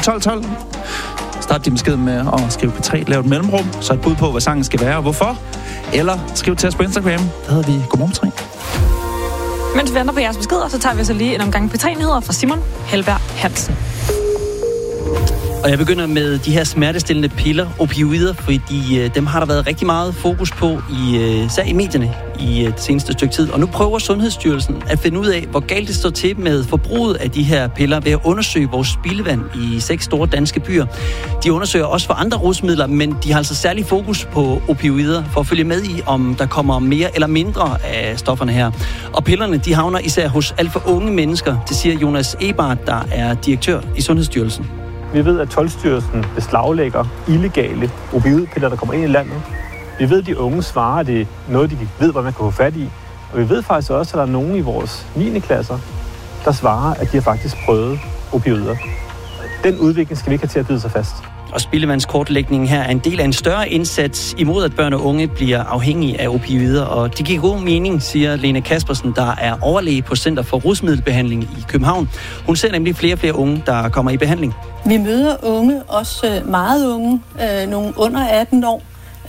1212. Start din besked med at skrive P3, lave et mellemrum, så et bud på, hvad sangen skal være og hvorfor. Eller skriv til os på Instagram. Der hedder vi Godmorgen P3. Mens vi venter på jeres beskeder, så tager vi så lige en omgang P3-nyheder fra Simon Helberg Hansen. Og jeg begynder med de her smertestillende piller, opioider, fordi dem har der været rigtig meget fokus på især i medierne i det seneste stykke tid. Og nu prøver Sundhedsstyrelsen at finde ud af, hvor galt det står til med forbruget af de her piller ved at undersøge vores spildevand i 6 store danske byer. De undersøger også for andre rusmidler, men de har altså særlig fokus på opioider for at følge med i, om der kommer mere eller mindre af stofferne her. Og pillerne, de havner især hos alt for unge mennesker, det siger Jonas Ebert, der er direktør i Sundhedsstyrelsen. Vi ved, at Toldstyrelsen beslaglægger illegale opioidpiller, der kommer ind i landet. Vi ved, at de unge svarer, at det er noget, de ved, hvad man kan få fat i. Og vi ved faktisk også, at der er nogen i vores 9. klasser, der svarer, at de har faktisk prøvet opioider. Den udvikling skal vi ikke have til at bide sig fast. Og spildevandskortlægningen her er en del af en større indsats imod, at børn og unge bliver afhængige af opioider. Og det giver god mening, siger Lene Kaspersen, der er overlæge på Center for Rusmiddelbehandling i København. Hun ser nemlig flere og flere unge, der kommer i behandling. Vi møder unge, også meget unge, nogle under 18 år,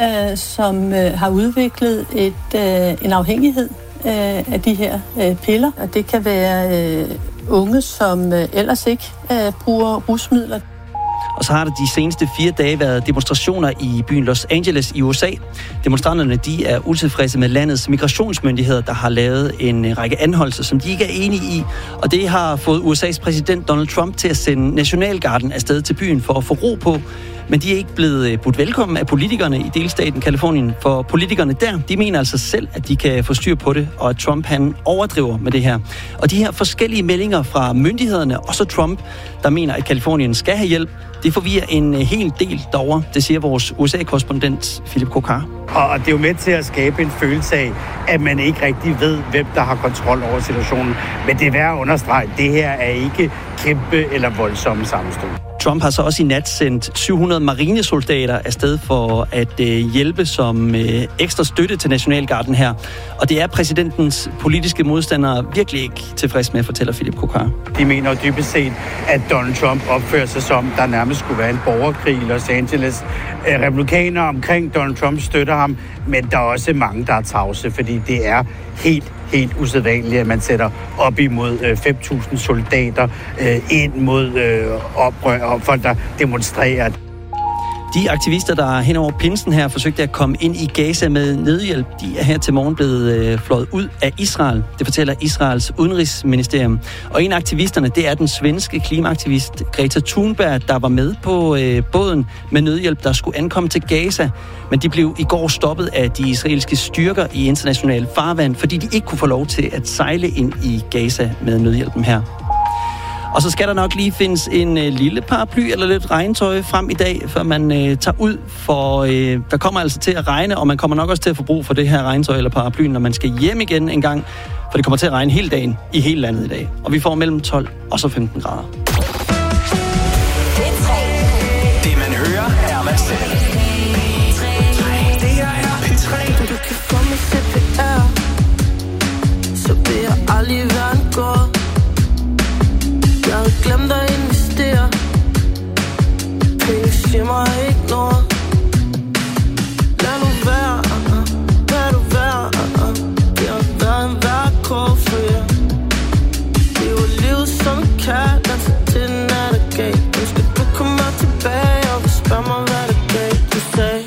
som har udviklet en afhængighed af de her piller. Og det kan være unge, som ellers ikke bruger rusmidler. Og så har der de seneste 4 dage været demonstrationer i byen Los Angeles i USA. Demonstranterne, de er utilfredse med landets migrationsmyndigheder, der har lavet en række anholdelser, som de ikke er enige i. Og det har fået USA's præsident Donald Trump til at sende Nationalgarden afsted til byen for at få ro på. Men de er ikke blevet budt velkommen af politikerne i delstaten Kalifornien, for politikerne der, de mener altså selv, at de kan få styr på det, og at Trump han overdriver med det her. Og de her forskellige meldinger fra myndighederne, og så Trump, der mener, at Kalifornien skal have hjælp, det forvirrer en hel del derovre. Det siger vores USA-korrespondent Philip Kokar. Og det er jo med til at skabe en følelse af, at man ikke rigtig ved, hvem der har kontrol over situationen. Men det er værd at understrege, det her er ikke kæmpe eller voldsomme sammenstød. Trump har så også i nat sendt 700 marinesoldater afsted for at hjælpe som ekstra støtte til Nationalgarden her. Og det er præsidentens politiske modstandere virkelig ikke tilfreds med, fortæller Philip Kokar. De mener jo dybest set, at Donald Trump opfører sig som, der nærmest skulle være en borgerkrig i Los Angeles. Republikanere omkring Donald Trump støtter ham, men der er også mange, der er tavse, fordi det er helt usædvanligt, at man sætter op imod 5.000 soldater ind mod oprør og folk, der demonstrerer. De aktivister, der hen over pinsen her forsøgte at komme ind i Gaza med nødhjælp, de er her til morgen blevet fløjet ud af Israel. Det fortæller Israels udenrigsministerium. Og en af aktivisterne, det er den svenske klimaaktivist Greta Thunberg, der var med på båden med nødhjælp, der skulle ankomme til Gaza. Men de blev i går stoppet af de israelske styrker i international farvand, fordi de ikke kunne få lov til at sejle ind i Gaza med nødhjælpen her. Og så skal der nok lige findes en lille paraply eller lidt regntøj frem i dag, før man tager ud, for der kommer altså til at regne, og man kommer nok også til at få brug for det her regntøj eller paraply, når man skal hjem igen en gang, for det kommer til at regne hele dagen i hele landet i dag. Og vi får mellem 12 og så 15 grader. Det man hører er man selv. Det her er P3. Du kan få mig CPR, så vil jeg aldrig være en gård. Jeg havde glemt at investere. Penge siger mig ikke noget. Lad nu være, lad du være. Det har været en værkår for jer. Det var livet som en kat, der tager til den er der gav. Nu skal du komme tilbage og vil spørge mig, hvad der gav. Du sagde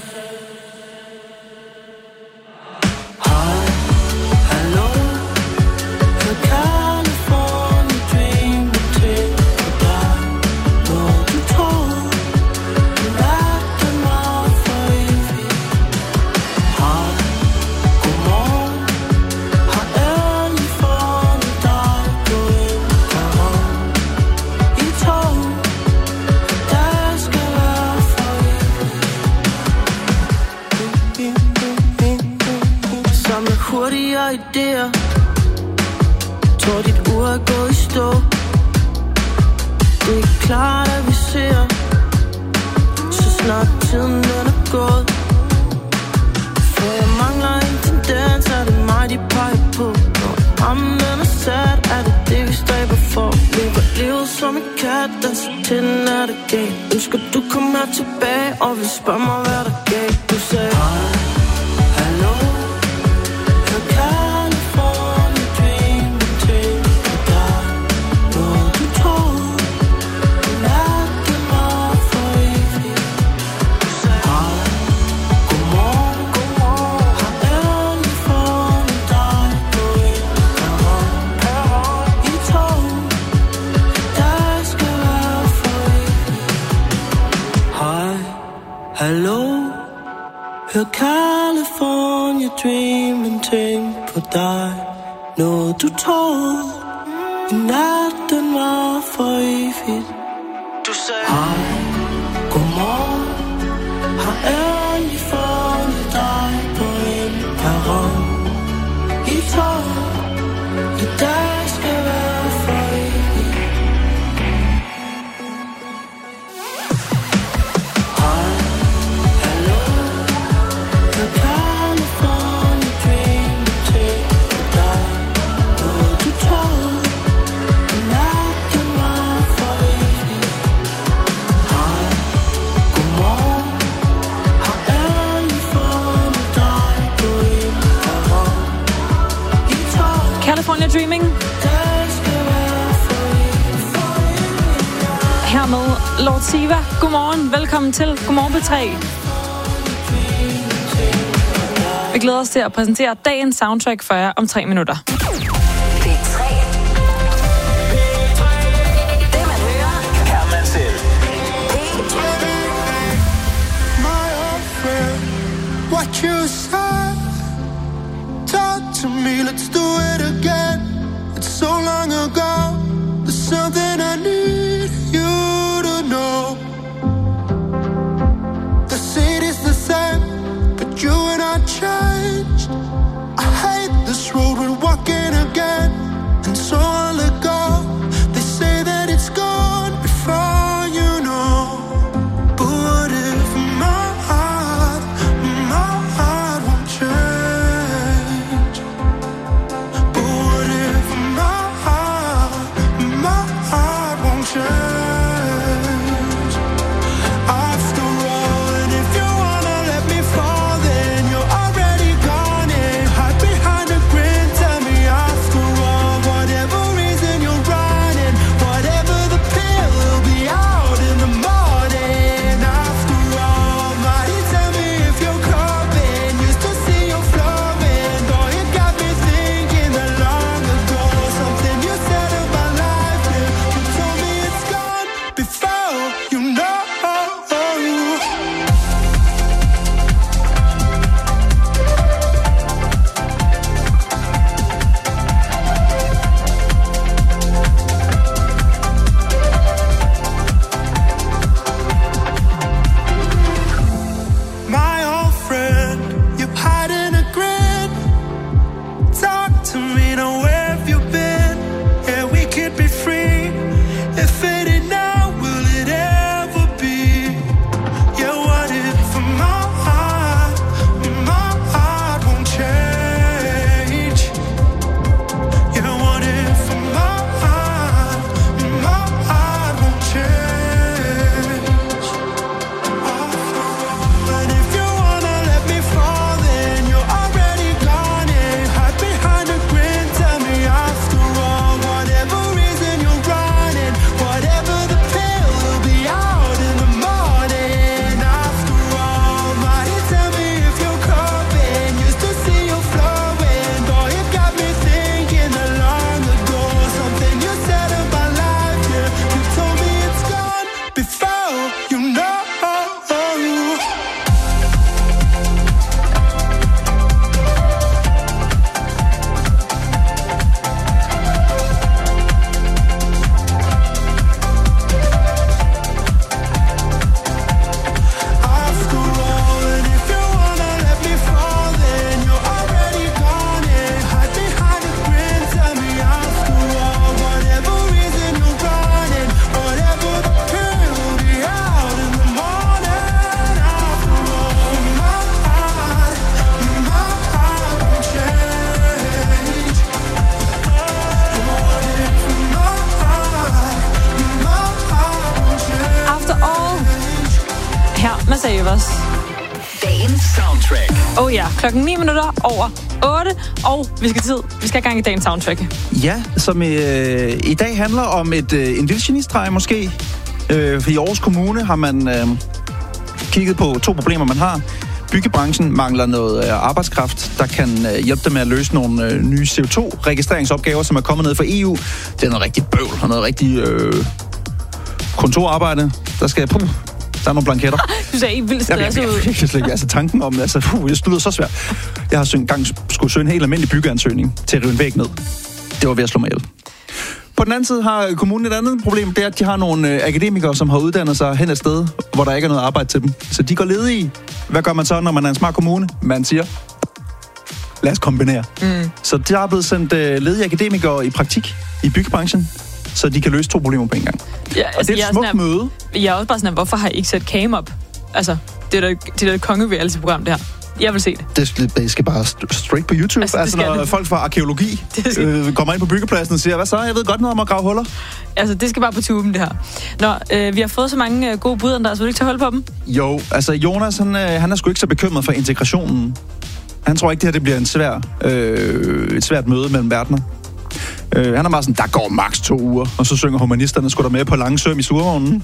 idéer. Tror dit ur er gået i stå. Det er klart at vi ser, så snart tiden den er gået. For jeg mangler en tendens, er det mig de peger på. I'm never sad, er det vi stræber for? Lever livet som en kat, danser til den nattergal. Ønsker du kommer her tilbage, og vil spørge mig, hvad der gav. Du sagde hej, hallo, jeg kan få en dream, ting på dig. Noget du tror, natten var for evigt. Du sagde hej, godmorgen, har endelig fundet dig på en perron. I tog, der skal være for evigt. Hej, hallo, hør California Dreamin' ting på dig. Noget du tog, i natten var for evigt. Du sagde hej, godmorgen, har endelig fundet dig på en perron. I tog, i dag skal være for evigt. Hej, hallo, hør California Dreamin' ting på dig. Noget du tog, i natten var for evigt. Hej, godmorgen, har endelig fundet dig på en perron. I tog, California Dreaming. der skal være for evigt. Hermed Lord Siva. Godmorgen. Velkommen til Godmorgen P3. Vi glæder os til at præsentere dagens soundtrack for jer om 3 minutter. P3. Det man hører, kan man selv. My old friend, what you said. Talk to me, let's do it again. It's so long ago. There's something I need you to know. The city's the same, but you and I changed. I hate this road we're walking again, and so I'll let go. They say that it's gone before you know. But what if my heart won't med Savers. Dagens soundtrack. Ja, 8:09, og vi skal i gang i dagens soundtrack. Ja, som i dag handler om en lille genistreg måske. For i Aarhus Kommune har man kigget på 2 problemer, man har. Byggebranchen mangler noget arbejdskraft, der kan hjælpe dem med at løse nogle nye CO2-registreringsopgaver, som er kommet ned fra EU. Det er noget rigtig bøvl og noget rigtig kontorarbejde. Der er nogle blanketter. Du ser ikke vildt stresset ud. Jeg kan slet ikke. Tanken om det. Det lyder så svært. Jeg har engang skulle søge en helt almindelig byggeansøgning til at rive en væg ned. Det var ved at slå mig ihjel. På den anden side har kommunen et andet problem. Det er, at de har nogle akademikere, som har uddannet sig hen et sted, hvor der ikke er noget arbejde til dem. Så de går ledige. Hvad gør man så, når man er en smart kommune? Man siger, lad os kombinere. Så der er blevet sendt ledige akademikere i praktik i byggebranchen, så de kan løse 2 problemer på en gang. Ja, og det er et smukt møde. Jeg er også bare sådan, hvorfor har I ikke sat Cam op? Altså, det er da et kongereality-program, det her. Jeg vil se det. Det skal bare straight på YouTube. Altså når folk fra arkeologi kommer ind på byggepladsen og siger, hvad så? Jeg ved godt noget om at grave huller. Altså, det skal bare på tuben, det her. Nå, vi har fået så mange gode bud, Andreas. Vil du ikke tage hold på dem? Jo, altså Jonas, han er sgu ikke så bekymret for integrationen. Han tror ikke, det her det bliver et svært møde mellem verdener. Han er meget sådan, der går maks 2 uger, og så synger humanisterne sgu da med på Langsøm i survognen.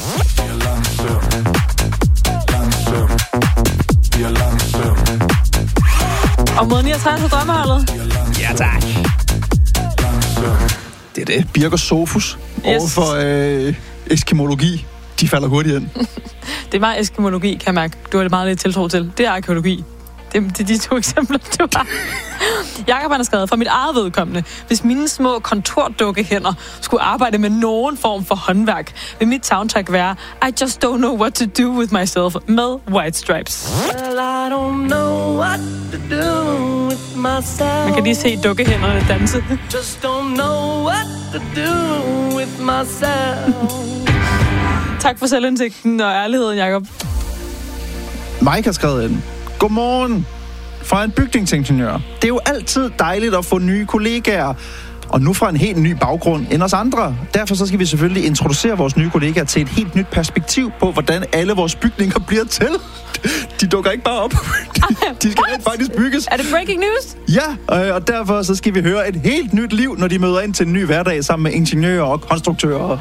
Og mod 69 på drømmeholdet. Ja, tak. Det er det. Birk og Sofus overfor eskimologi. De falder hurtigt ind. Det er meget eskimologi, kan jeg mærke. Du har det meget lidt tiltro til. Det er arkeologi. Det er de 2 eksempler, du har. Jakob har skrevet, for mit eget vedkommende, hvis mine små kontordukkehænder skulle arbejde med nogen form for håndværk, vil mit soundtrack være I just don't know what to do with myself med White Stripes. Well, I don't know what to do with myself. Man kan lige se dukkehænderne danse. Just don't know what to do with myself. Tak for selvindsigten og ærligheden, Jakob. Mike har skrevet ind. Godmorgen fra en bygningsingeniør. Det er jo altid dejligt at få nye kollegaer, og nu fra en helt ny baggrund end os andre. Derfor så skal vi selvfølgelig introducere vores nye kollegaer til et helt nyt perspektiv på, hvordan alle vores bygninger bliver til. De dukker ikke bare op. De skal rent faktisk bygges. Er det breaking news? Ja, og derfor så skal vi høre et helt nyt liv, når de møder ind til en ny hverdag sammen med ingeniører og konstruktører.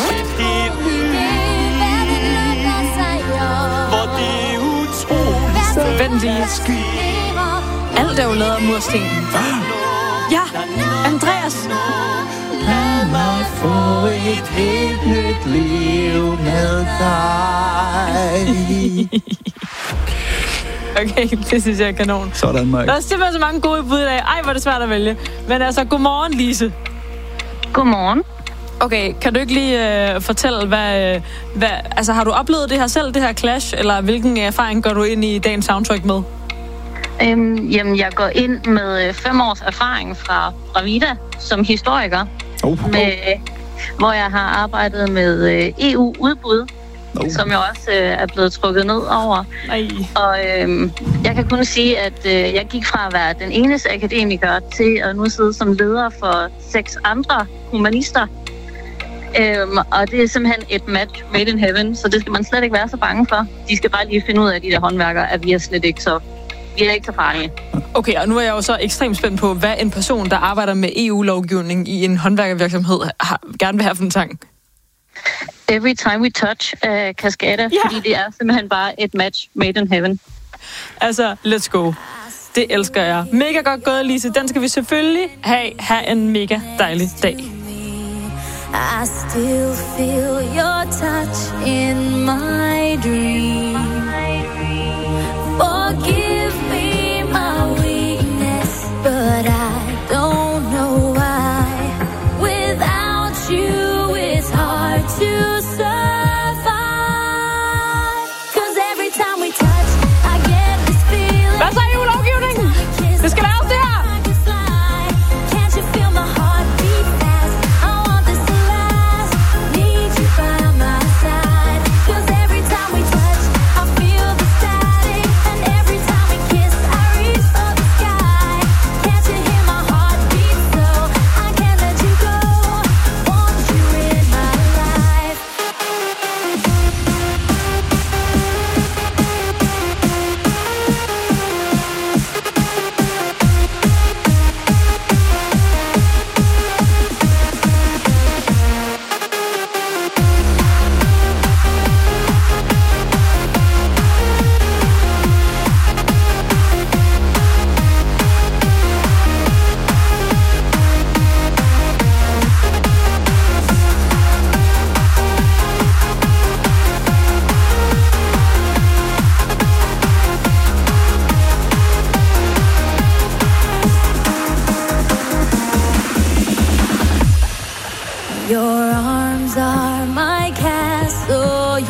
Vent lige. Alt er jo lavet af mursten. Ja, Andreas. Lad mig få et helt nyt liv med dig. Okay, det synes jeg er kanon. Sådan, Mike. Der er simpelthen så mange gode bud i dag. Ej, hvor er det svært at vælge. Men altså, godmorgen, Lise. Godmorgen. Okay, kan du ikke lige fortælle, hvad altså har du oplevet det her selv, det her clash, eller hvilken erfaring går du ind i dagens soundtrack med? Jamen, jeg går ind med 5 års erfaring fra Bravida som historiker, hvor jeg har arbejdet med EU-udbud, som jeg også er blevet trukket ned over. Og jeg kan kun sige, at jeg gik fra at være den eneste akademiker til at nu sidde som leder for 6 andre humanister. Og det er simpelthen et match made in heaven, så det skal man slet ikke være så bange for. De skal bare lige finde ud af, de der håndværkere, at vi er ikke så farlige. Okay, og nu er jeg jo så ekstremt spændt på, hvad en person, der arbejder med EU-lovgivning i en håndværkervirksomhed, gerne vil have for en sang. Every time we touch Cascada, fordi det er simpelthen bare et match made in heaven. Altså, let's go. Det elsker jeg. Mega godt gået, Lise. Den skal vi selvfølgelig have en mega dejlig dag. I still feel your touch in my dream. Forgive me my weakness, but I don't know why. Without you, it's hard to survive. 'Cause every time we touch, I get this feeling. Hvad så er EU-lovgivningen? Det skal laves det her! Can't you feel my heart beat fast? I want this to last. Need you by my side. 'Cause every time we touch,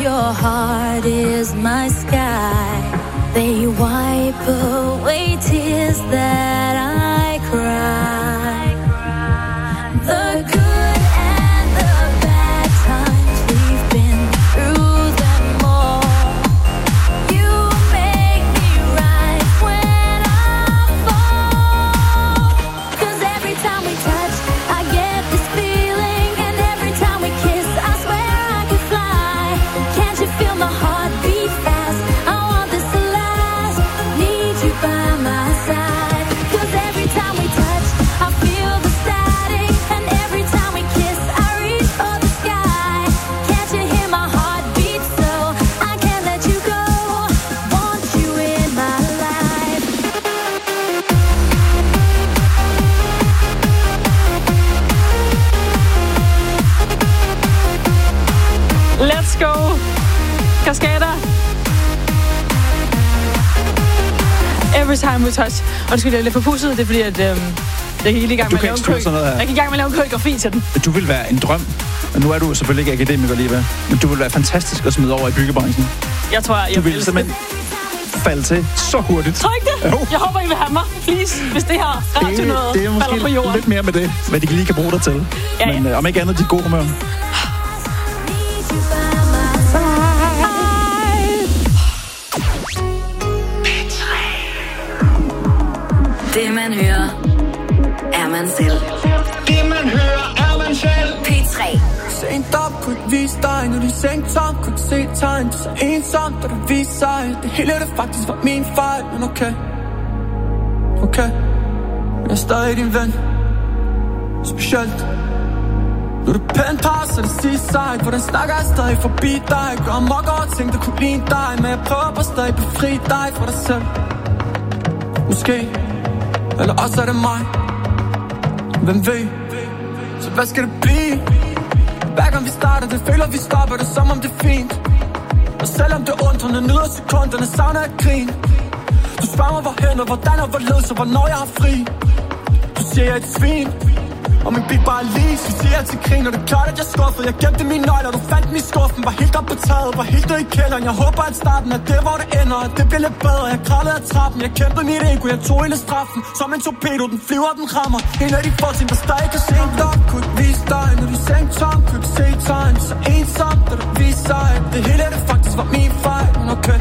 your heart is my sky. They wipe away tears that I cry. The good and the bad times, we've been through them all. You make me rise when I fall. 'Cause every time we touch, I get this feeling. And every time we kiss, I swear I could fly. Can't you feel my heart beat fast? I want this to last. Need you by my side. 'Cause every time we touch, I feel the static. And every time we kiss, I reach for the sky. Can't you hear my heart beat so? I can't let you go. Want you in my life. Let's go. Kaskader. Every time we touch. Undskyld, jeg er lidt forpusset. Det er fordi, at jeg gik lige i gang med at lave en Jeg gik i gang med at lave en koreografi til den. Du vil være en drøm. Og nu er du selvfølgelig ikke akademiker lige, men du vil være fantastisk at smide over i byggebranchen. Jeg tror, jeg Du vil simpelthen falde til så hurtigt. Tror ikke det? Jo. Jeg håber, I vil have mig. Please, hvis det her radio noget Det er falder på måske jorden. lidt mere med det, hvad de lige kan bruge dig til. Ja, ja. Men om ikke andet, de gode humør. Det man hører, er man selv. Det man hører, er man selv. P3. Sent op, kunne ikke vise dig, når du sænkt tom, kunne ikke se tegn. Du så ensomt, da du viste sig. Det hele det faktisk var min fejl, men okay. Okay, jeg er stadig din ven. Specielt. Nu er du pænt par, så det sidste sejt. Hvordan snakker jeg stadig forbi dig? Gør mok over ting, der kunne ligne dig. Men jeg prøver bare stadig befri dig fra dig selv. Måske, eller også er det mig. Hvem ved? Så hvad skal det blive? Hver gang vi starter, det føler vi stopper det, som om det er fint. Og selvom det er undrende, nyder sekunderne, savner jeg grin. Du spørger mig hvorhen og hvordan og hvorledes og hvornår jeg har fri. Du siger jeg er et svin, og min bil bare lige. Så siger jeg til grin, og det er klart at jeg skuffede. Jeg gemte mine nøgler, du fandt dem i skuffen. Var helt op på taget, var helt der i kælderen. Jeg håber at starten er det hvor det ender, og det bliver lidt bedre. Jeg kravlede af trappen, jeg kæmpede mit ego. Jeg tog hele straffen, som en torpedo. Den flyver, den rammer. En af de få ting, der stadig kan se. Dog kunne ikke vise dig, når du sænkt tom. Kunne ikke se tegn, så ensom, da du viste sig. Det hele det faktisk var min fejl, men okay.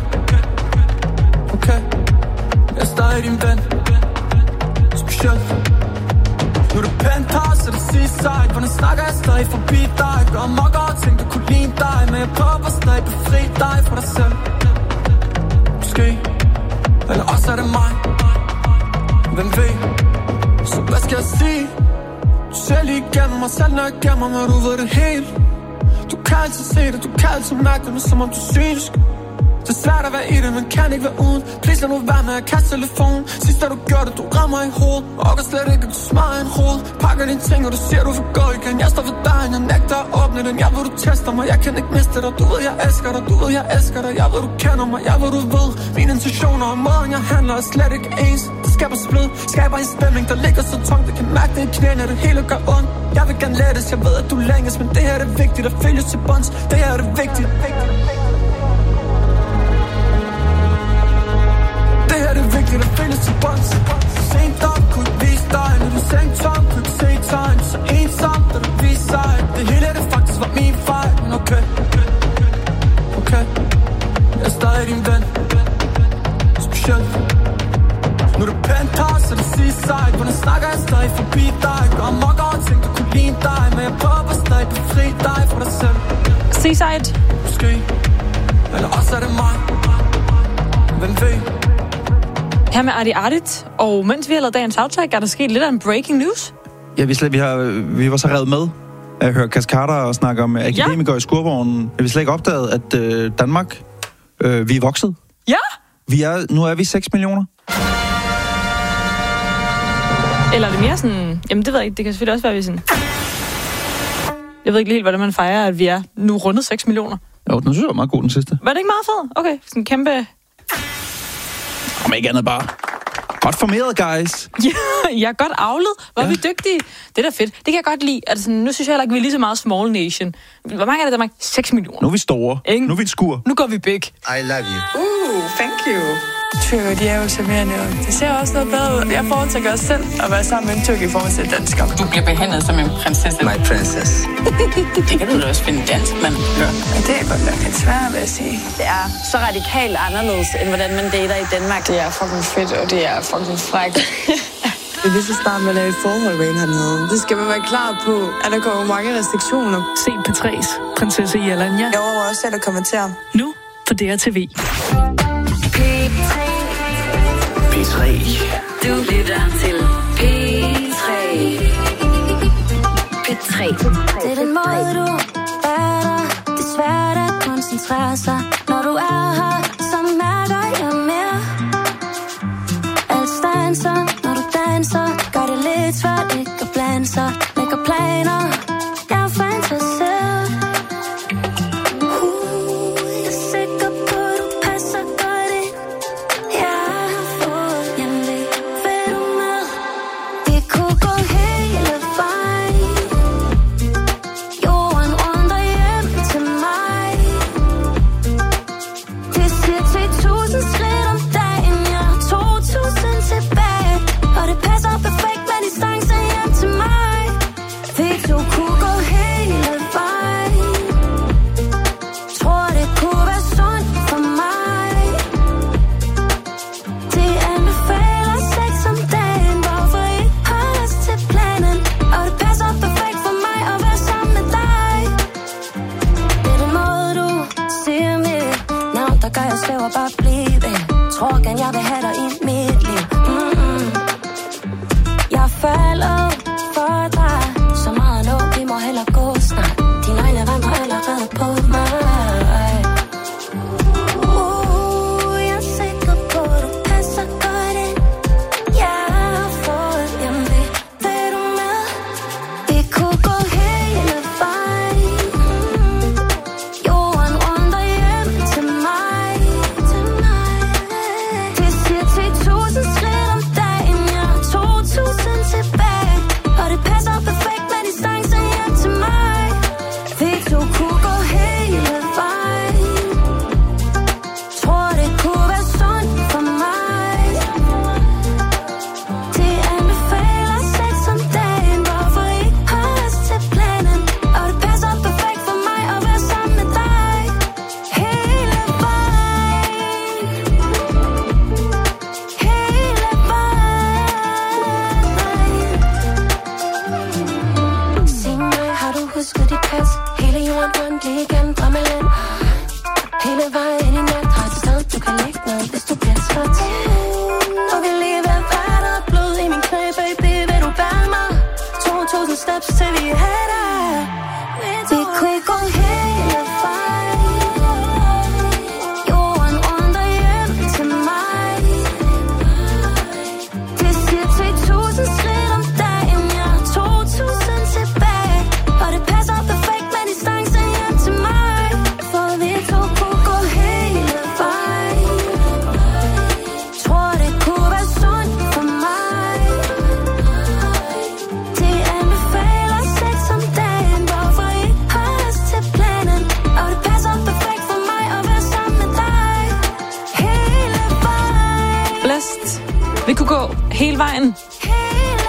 Okay, jeg er stadig din ven. Specielt. Nu er du pænt par, så det sidste sejt. Hvordan snakker jeg stadig forbi dig? Gør mok over ting, der kunne ligne dig. Men jeg prøver bare stadig befri dig fra dig selv. Måske, eller også er det mig. Hvem ved? Så hvad skal jeg sige? Du ser lige igennem mig, selv når jeg gemmer mig, du ved det helt. Du kan altid se det, du kan altid mærke det, som om du synes. Det er svært at være i det, men kan ikke være uden. Please lad nu være med at kaste telefonen. Sidst da du gjorde det, du rammer i hovedet. Og kan slet ikke, at du smadrer en hoved. Pakker dine ting, og du siger, du vil gå igen. Jeg står ved døren, jeg nægter at åbne den. Jeg ved, du tester mig, jeg kan ikke miste dig. Du ved, jeg elsker dig, du ved, jeg elsker dig. Jeg ved, du kender mig, jeg ved, du ved. Mine intentioner og måden, jeg handler er slet ikke ens. Det skaber splid, skaber en stemning, der ligger så tungt. Det kan mærke det i knæene, det hele gør ondt. Jeg vil gerne lettes, jeg ved, at du længes. Men det her er det vigtigt, at følges til bunds. Det her er det vigtigt. Det her er det vigtigt at findes til bunds. Sent op, kunne ikke vise dig. Når du sænkt tom, kunne ikke se tegn. Så ensomt, da du viste sig. Det hele det faktisk var min fejl, men okay. Okay, jeg er stadig din ven. Specielt. Nu er du pænt par, så det sidste sejt. Hvordan snakker jeg stadig forbi dig? Gør mok over ting, der kunne ligne dig. Men jeg prøver bare stadig befri dig fra dig selv. Seaside. Måske, eller også er det mig. Hvem ved? Her med Arti Artit, og mens vi har lavet dagens aftræk, er der sket lidt af en breaking news. Ja, vi var så revet med at høre Kaskader og snakke om akademikere i skurvognen. Vi slet ikke opdaget, at Danmark, vi er vokset. Ja! Nu er vi 6 millioner. Eller er det mere sådan... Jamen, det ved jeg ikke. Det kan selvfølgelig også være, at vi sådan... Jeg ved ikke helt, hvordan man fejrer, at vi er nu rundet 6 millioner. Jo, den synes jeg var meget god, den sidste. Var det ikke meget fed? Okay, sådan en kæmpe... Om ikke andet bare Godt formeret, guys. Ja, jeg er godt avlet. Hvor er vi dygtige. Det er da fedt. Det kan jeg godt lide. Altså, nu synes jeg heller ikke, vi er lige så meget small nation. Hvor mange er det, Danmark? 6 millioner. Nu er vi store. Ingen. Nu er vi et skur. Nu går vi big. I love you. Thank you. Tyrker, de er jo charmerende, og det ser også noget bedre ud. Jeg foretrækker også selv at være sammen med en tyrk i forhold til dansker. Du bliver behandlet som en prinsesse. My princess. Det kan du da også finde dansk, mand. Ja, det er godt nok lidt svært, vil jeg sige. Det er så radikalt anderledes, end hvordan man dater i Danmark. Det er fucking fedt, og det er fucking frækt. Det er lige så snart, man er i forhold med hernede. Det skal man være klar på, at der kommer mange restriktioner. Se P3's prinsesse Jelanja. Jeg overvejer også selv at kommentere. Nu på DRTV. P3. Du lytter til P3. P3. Det er den måde, du er der. Det er svært at koncentrere sig. Når du er her, så mærker jeg mere. Alt stanser, når du danser. Gør det lidt svært ikke at blande sig. Lægger planer, jeg er fantaseret. Jeg er sikker på, du passer godt ind. Jeg har fået hjemlig. Vil du med? Vi kunne gå hele vejen. Jorden rundt og hjem til mig. Det siger 10.000 skridt om dagen. Jeg har 2.000 tilbage. Og det passer perfekt med distance hjem til mig. Vi to kunne gå hele vejen. Tror det kunne være sundt for mig. Det anbefaler sex om dagen. Hvorfor I har lyst til planen. Og det passer perfekt for mig at være sammen med dig. Det er den måde du siger mit navn, der gør jeg svæver bare blive. Tror gerne jeg vil have dig i mit liv. Jeg falder for dig. Så meget nu, vi må hellere gå snart. Dine øjne vandrer allerede på mig. Jeg er sikker på, du passer godt ind. Jeg har fået hjemlig. Vil du med? Vi kunne gå hele vejen. Jorden rundt og hjem til mig. Det siger 10.000 skridt om dagen. Jeg har 2.000 tilbage. Og det passer perfekt med distance hjem til mig. Vi to kunne gå hele vejen. Tror det kunne være sundt for mig. Det anbefaler sex om dagen. Hvorfor I har lyst til planen. Og det passer perfekt for mig at være sammen med dig. Hele vejen. Hele vejen. Sig mig, har du husket dit pas? Hele jorden rundt igennem drømmeland. Hele vejen i nat har et sted, du kan lægge ned, hvis du bliver træt. Og vil lige være der blod i min knæ, baby, vil du bære mig? 2.000 steps til vi er der. Vi kunne gå hele vejen. Jorden rundt og hjem til mig. Det siger 10.000 skridt om dagen. Jeg har 2.000 tilbage. Og det passer perfekt med distance hjem til mig. For vi to kunne gå hele vejen. Tror det kunne være sundt for mig. Det anbefaler sex om dagen. Hvorfor I har lyst til planen. Og det passer perfekt for mig at være sammen med dig. Hele vejen. Blæst. Vi kunne gå hele vejen. Hele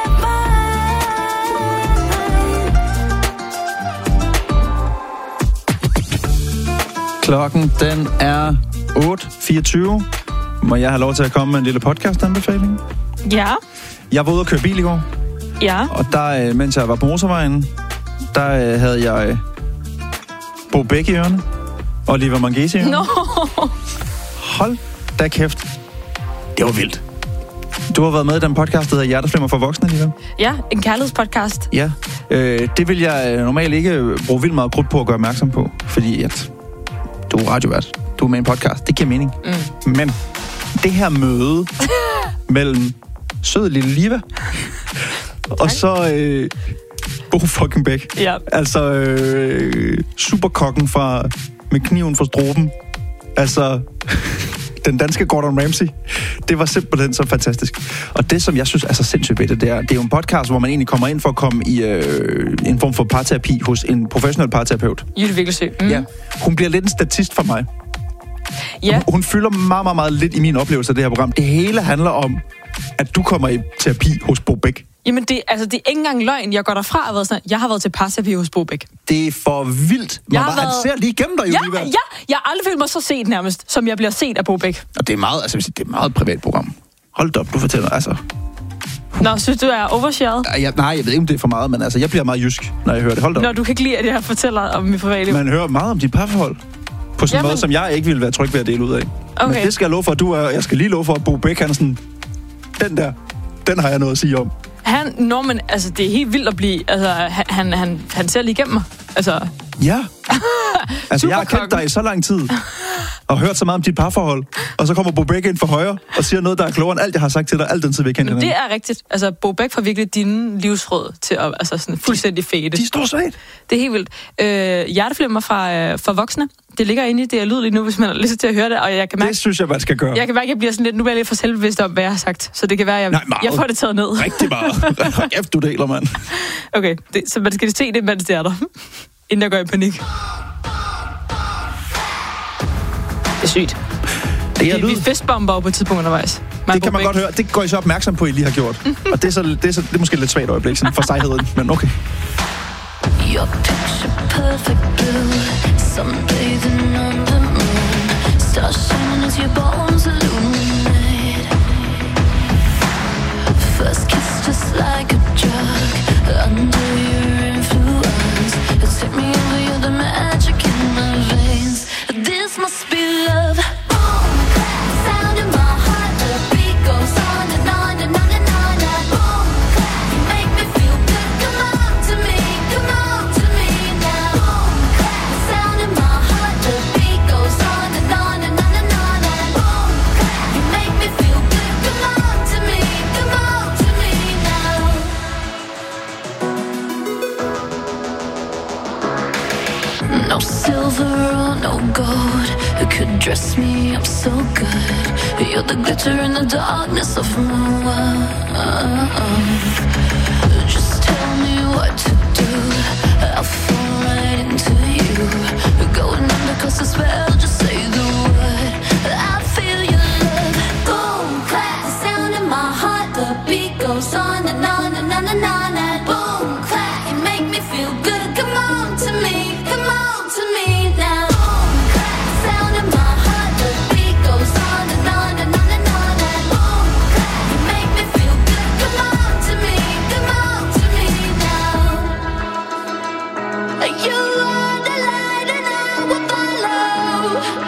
Klokken, den er 8.24. Må jeg have lov til at komme med en lille podcast-anbefaling? Ja. Jeg var ude og køre bil i går, Ja. og der, mens jeg var på motorvejen, der havde jeg Bo Bæk i ørene, og Oliver Mangesi i ørene. Nå. Hold da kæft. Det var vildt. Du har været med i den podcast, der hedder Hjerteflimmer for voksne, Liva. Ja, en kærlighedspodcast. Ja. Det vil jeg normalt ikke bruge vildt meget krudt på at gøre opmærksom på, fordi at du er radiovært. Du er med i en podcast. Det giver mening. Men det her møde mellem sød lille Liva og så Bo fucking Bæk. Ja. Altså superkokken fra med kniven for stroben. Altså Den danske Gordon Ramsay. Det var simpelthen så fantastisk. Og det, som jeg synes er så sindssygt ved det er jo en podcast, hvor man egentlig kommer ind for at komme i en form for parterapi hos en professionel parterapeut. Jytte Vigelsø. Ja. Hun bliver lidt en statist for mig. Ja. Hun fylder meget, meget, meget lidt i min oplevelse af det her program. Det hele handler om, at du kommer i terapi hos Bo Bæk. Jamen, det er ikke engang løgn. Jeg går derfra og har været sådan, jeg har været til parterapi hos Bo Bæk. Det er for vildt. Han ser lige igennem dig, jo. Ja, jeg har aldrig følt mig så set nærmest, som jeg bliver set af Bo Bæk. Og det er meget, det er et meget privat program. Hold op, du fortæller, altså. Nå, synes du er overshared? Nej, jeg ved ikke, om det er for meget, men altså, jeg bliver meget jysk, når jeg hører det. Hold op. Nå, du kan ikke lide, at jeg fortæller om mit private liv. Man hører meget om dit parforhold. På sådan en måde, som jeg ikke ville være tryg ved at dele ud af. Okay. Men det skal jeg love for, at du er. Jeg skal lige love for, at Bo Bæk, han er sådan... Den har jeg noget at sige om. Det er helt vildt at blive... Altså, han ser lige igennem mig. Altså... Ja. Altså, jeg har kendt dig i så lang tid, og hørt så meget om dit parforhold, og så kommer Bo Bæk ind for højre, og siger noget, der er klogere end alt, jeg har sagt til dig, alt den tid, vi har kendt hinanden. Det er rigtigt. Altså, Bo Bæk får virkelig dine livsråd til at sådan fuldstændig fade. De står svagt. Det er helt vildt. Hjerteflimmer fra voksne. Det ligger inde i det, jeg lyder lige nu, hvis man har lyst til at høre det, og jeg kan mærke... Det synes jeg, man skal gøre. Jeg kan mærke, at jeg bliver sådan lidt... Nu bliver jeg lidt for selvbevidst om, hvad jeg har sagt. Så det kan være, jeg får det taget ned. Rigtig meget. Efter du deler, mand. Okay, så man skal se det, mens det er der. Inden jeg går i panik. Det er sygt. Vi fistbomber på et tidspunkt undervejs. Det kan man godt høre. Det går I så opmærksom på, at I lige har gjort. Og det er måske lidt svagt øjeblik, sådan for sejheden. Men okay. Your picture perfect blue, sunbathing on the moon, stars shining as your bones illuminate. First kiss just like a drug, under your influence. You take me over, you're the magic in my veins. This must be love. Boom, clap, sound in my heart, the beat goes on and on and on and on. And boom, clap, you make me feel good. Come on to me, come on to me now. Boom, clap, sound in my heart, the beat goes on and on and on and on. And boom, clap, you make me feel good. Come on to me now. No silver or no gold could dress me up so good. You're the glitter in the darkness of my world. Just tell me what to do, I'll fall right into you. Going under 'cause the spell, just say the word. I feel your love. Boom, clap, sound in my heart, the beat goes on and on and on and on. And boom, clap, you make me feel good. Come on to me, come on to me now. Boom, clap, sound in my heart, the beat goes on and on and on and on. And boom, clap, you make me feel good. Come on to me now. You are the light and I will follow.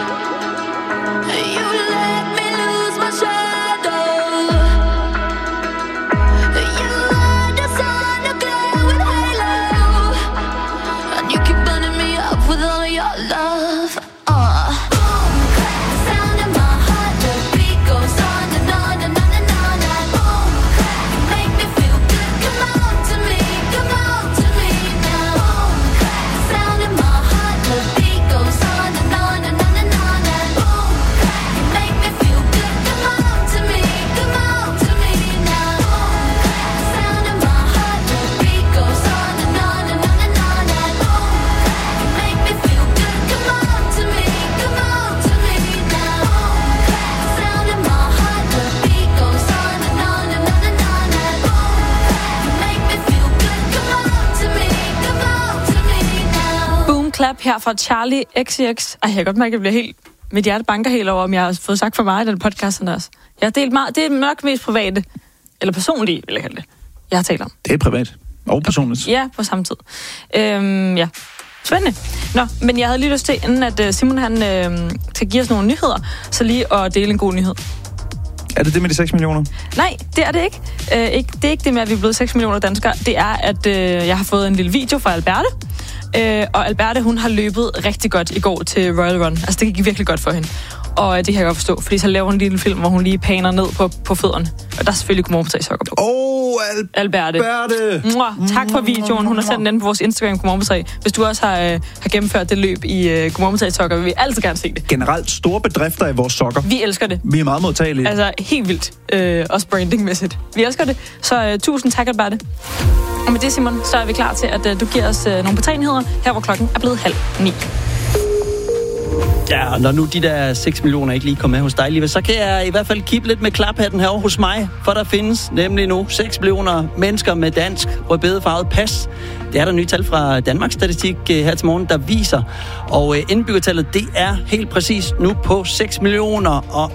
You let me lose my shadow. You are the sun, a glowing halo, and you keep burning me up with all of your love. Boom, clap, sound in my heart, the beat goes on and on and on and on. And boom, clap, you make me feel good. Come on to me now. Boom, clap, sound in my heart, the beat goes on and on and on and on. And boom, clap, you make me feel good. Come on to me now. Boom, clap, sound in my heart, the beat goes on and on and on and on. And boom, clap, you make me feel good. Come on to me now. Boom, clap, sound in my heart, the beat goes on and on and on and on. And boom, clap, you make me feel good. Come on to me now. Boom clap her fra Charlie XCX. Jeg kan godt mærke, at jeg bliver helt... Mit hjerte banker helt over, om jeg har fået sagt for meget i den podcast også. Jeg har delt meget... Det er nok mest private. Eller personlige, vil jeg kalde det. Jeg har talt om. Det er privat. Og personligt. Ja, på samme tid. Ja. Spændende. Nå, men jeg havde lige lyst til, inden at Simon han skal give os nogle nyheder, så lige at dele en god nyhed. Er det med de 6 millioner? Nej, det er det ikke. Det er ikke det med, at vi er blevet 6 millioner danskere. Det er, at jeg har fået en lille video fra Alberte. Og Alberte, hun har løbet rigtig godt i går til Royal Run. Altså, det gik virkelig godt for hende. Og det kan jeg godt forstå, fordi så laver hun en lille film, hvor hun lige paner ned på fødderne. Og der er selvfølgelig godmorgen på sokker på. Alberte. Tak for videoen. Hun har sendt den på vores Instagram, Godmorgen på 3. Hvis du også har gennemført det løb i Godmorgen på 3 sokker, vil vi altid gerne se det. Generelt store bedrifter i vores sokker. Vi elsker det. Vi er meget modtagelige. Altså helt vildt. Også brandingmæssigt. Vi elsker det. Så tusind tak, Alberte. Og med det, Simon, så er vi klar til, at du giver os nogle portalnyheder, her hvor klokken er blevet 8:30. Ja, og når nu de der 6 millioner ikke lige kommer med hos dig, Liva, så kan jeg i hvert fald kippe lidt med klaphatten herovre hos mig, for der findes nemlig nu 6 millioner mennesker med dansk rødbedefarvet pas. Det er der nye tal fra Danmarks Statistik her til morgen, der viser. Og indbyggertallet, det er helt præcis nu på 6 millioner og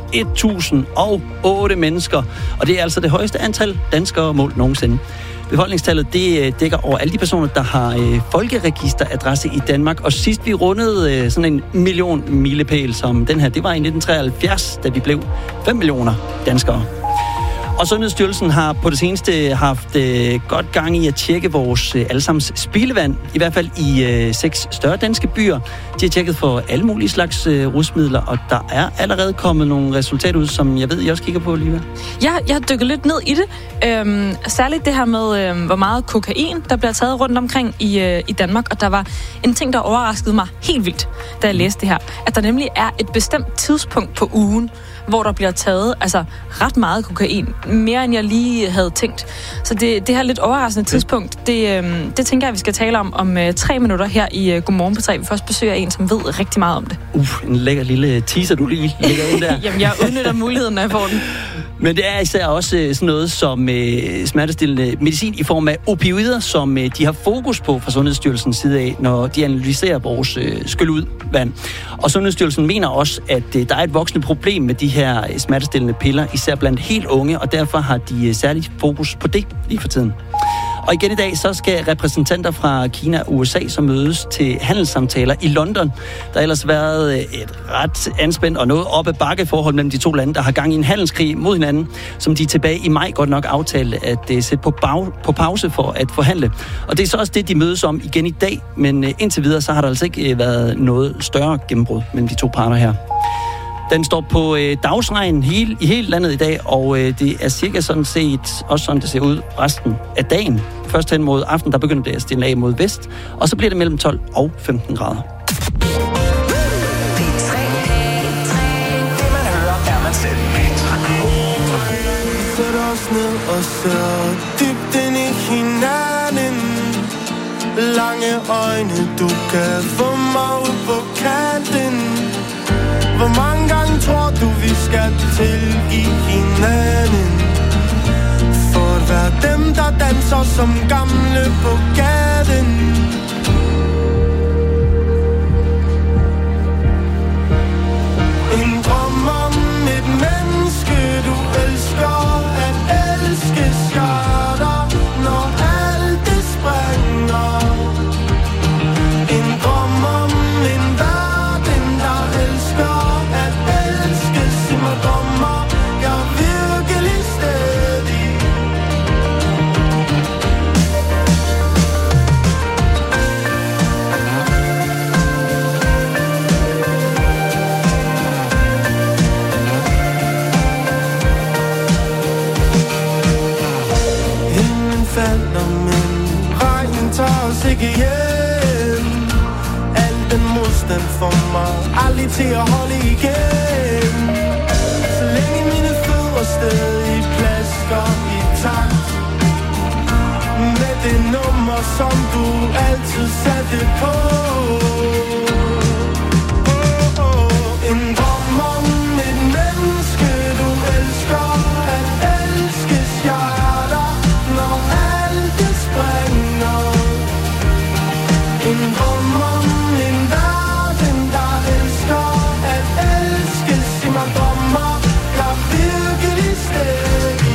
1008 mennesker. Og det er altså det højeste antal danskere målt nogensinde. Befolkningstallet, det dækker over alle de personer, der har folkeregisteradresse i Danmark. Og sidst vi rundede sådan en million milepæl som den her, det var i 1973, da vi blev 5 millioner danskere. Og Sundhedsstyrelsen har på det seneste haft godt gang i at tjekke vores allesammens spildevand, i hvert fald i 6 større danske byer. De har tjekket for alle mulige slags rusmidler, og der er allerede kommet nogle resultater ud, som jeg ved, I også kigger på, Liva. Jeg har dykket lidt ned i det. Særligt det her med, hvor meget kokain, der bliver taget rundt omkring i Danmark. Og der var en ting, der overraskede mig helt vildt, da jeg læste det her. At der nemlig er et bestemt tidspunkt på ugen, hvor der bliver taget ret meget kokain. Mere end jeg lige havde tænkt. Så det her lidt overraskende tidspunkt, det tænker jeg, vi skal tale om 3 minutter her i Godmorgen på 3. Vi først besøger en, som ved rigtig meget om det. En lækker lille teaser, du lige lægger ind der. Jamen, jeg udnytter muligheden, når jeg får den. Men det er især også sådan noget som smertestillende medicin i form af opioider, som de har fokus på fra Sundhedsstyrelsens side af, når de analyserer vores skyld-ud-vand. Og Sundhedsstyrelsen mener også, at der er et voksende problem med de her smertestillende piller, især blandt helt unge, og derfor har de særligt fokus på det lige for tiden. Og igen i dag, så skal repræsentanter fra Kina og USA så mødes til handelssamtaler i London. Der har ellers været et ret anspændt og noget op ad bakke forhold mellem de to lande, der har gang i en handelskrig mod hinanden, som de tilbage i maj godt nok aftalte at sætte på pause for at forhandle. Og det er så også det, de mødes om igen i dag, men indtil videre, så har der altså ikke været noget større gennembrud mellem de to parter her. Den står på dagsregn i hele landet i dag, og det er cirka sådan set også sådan, det ser ud resten af dagen. Først hen mod aften, der begynder det at stille af mod vest, og så bliver det mellem 12 og 15 grader. Sæt os ned og ser dybt ind i hinanden. Lange øjne, du kan få mig ud på kanten. Hvor mange gange tror du, vi skal tilgive hinanden? For at være dem, der danser som gamle på gaden. En drøm om et menneske, du elsker. At elske skørter, når alt det springer. En drøm om en verden, der elsker. At elske simmer drømmer. Jeg er virkelig stedig. Himlen falder, men regnen tager os ikke hjem. Al den modstand får mig aldrig til at holde igen. Så længe mine fødder stadig plasker i takt med det nummer, som du altid satte på. En drøm om et menneske, du elsker. At elskes hjerter, når alt det springer. En drøm om en verden, der elsker. At elskes i mig drømmer. Jeg er virkelig stedig.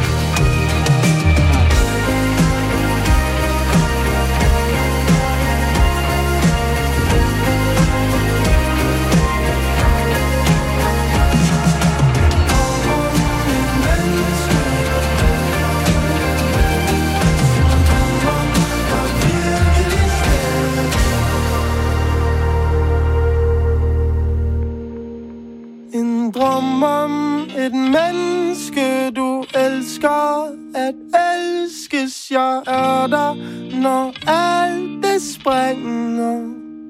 En drøm om et menneske, du elsker. At elske jeg er der, når alt det springer.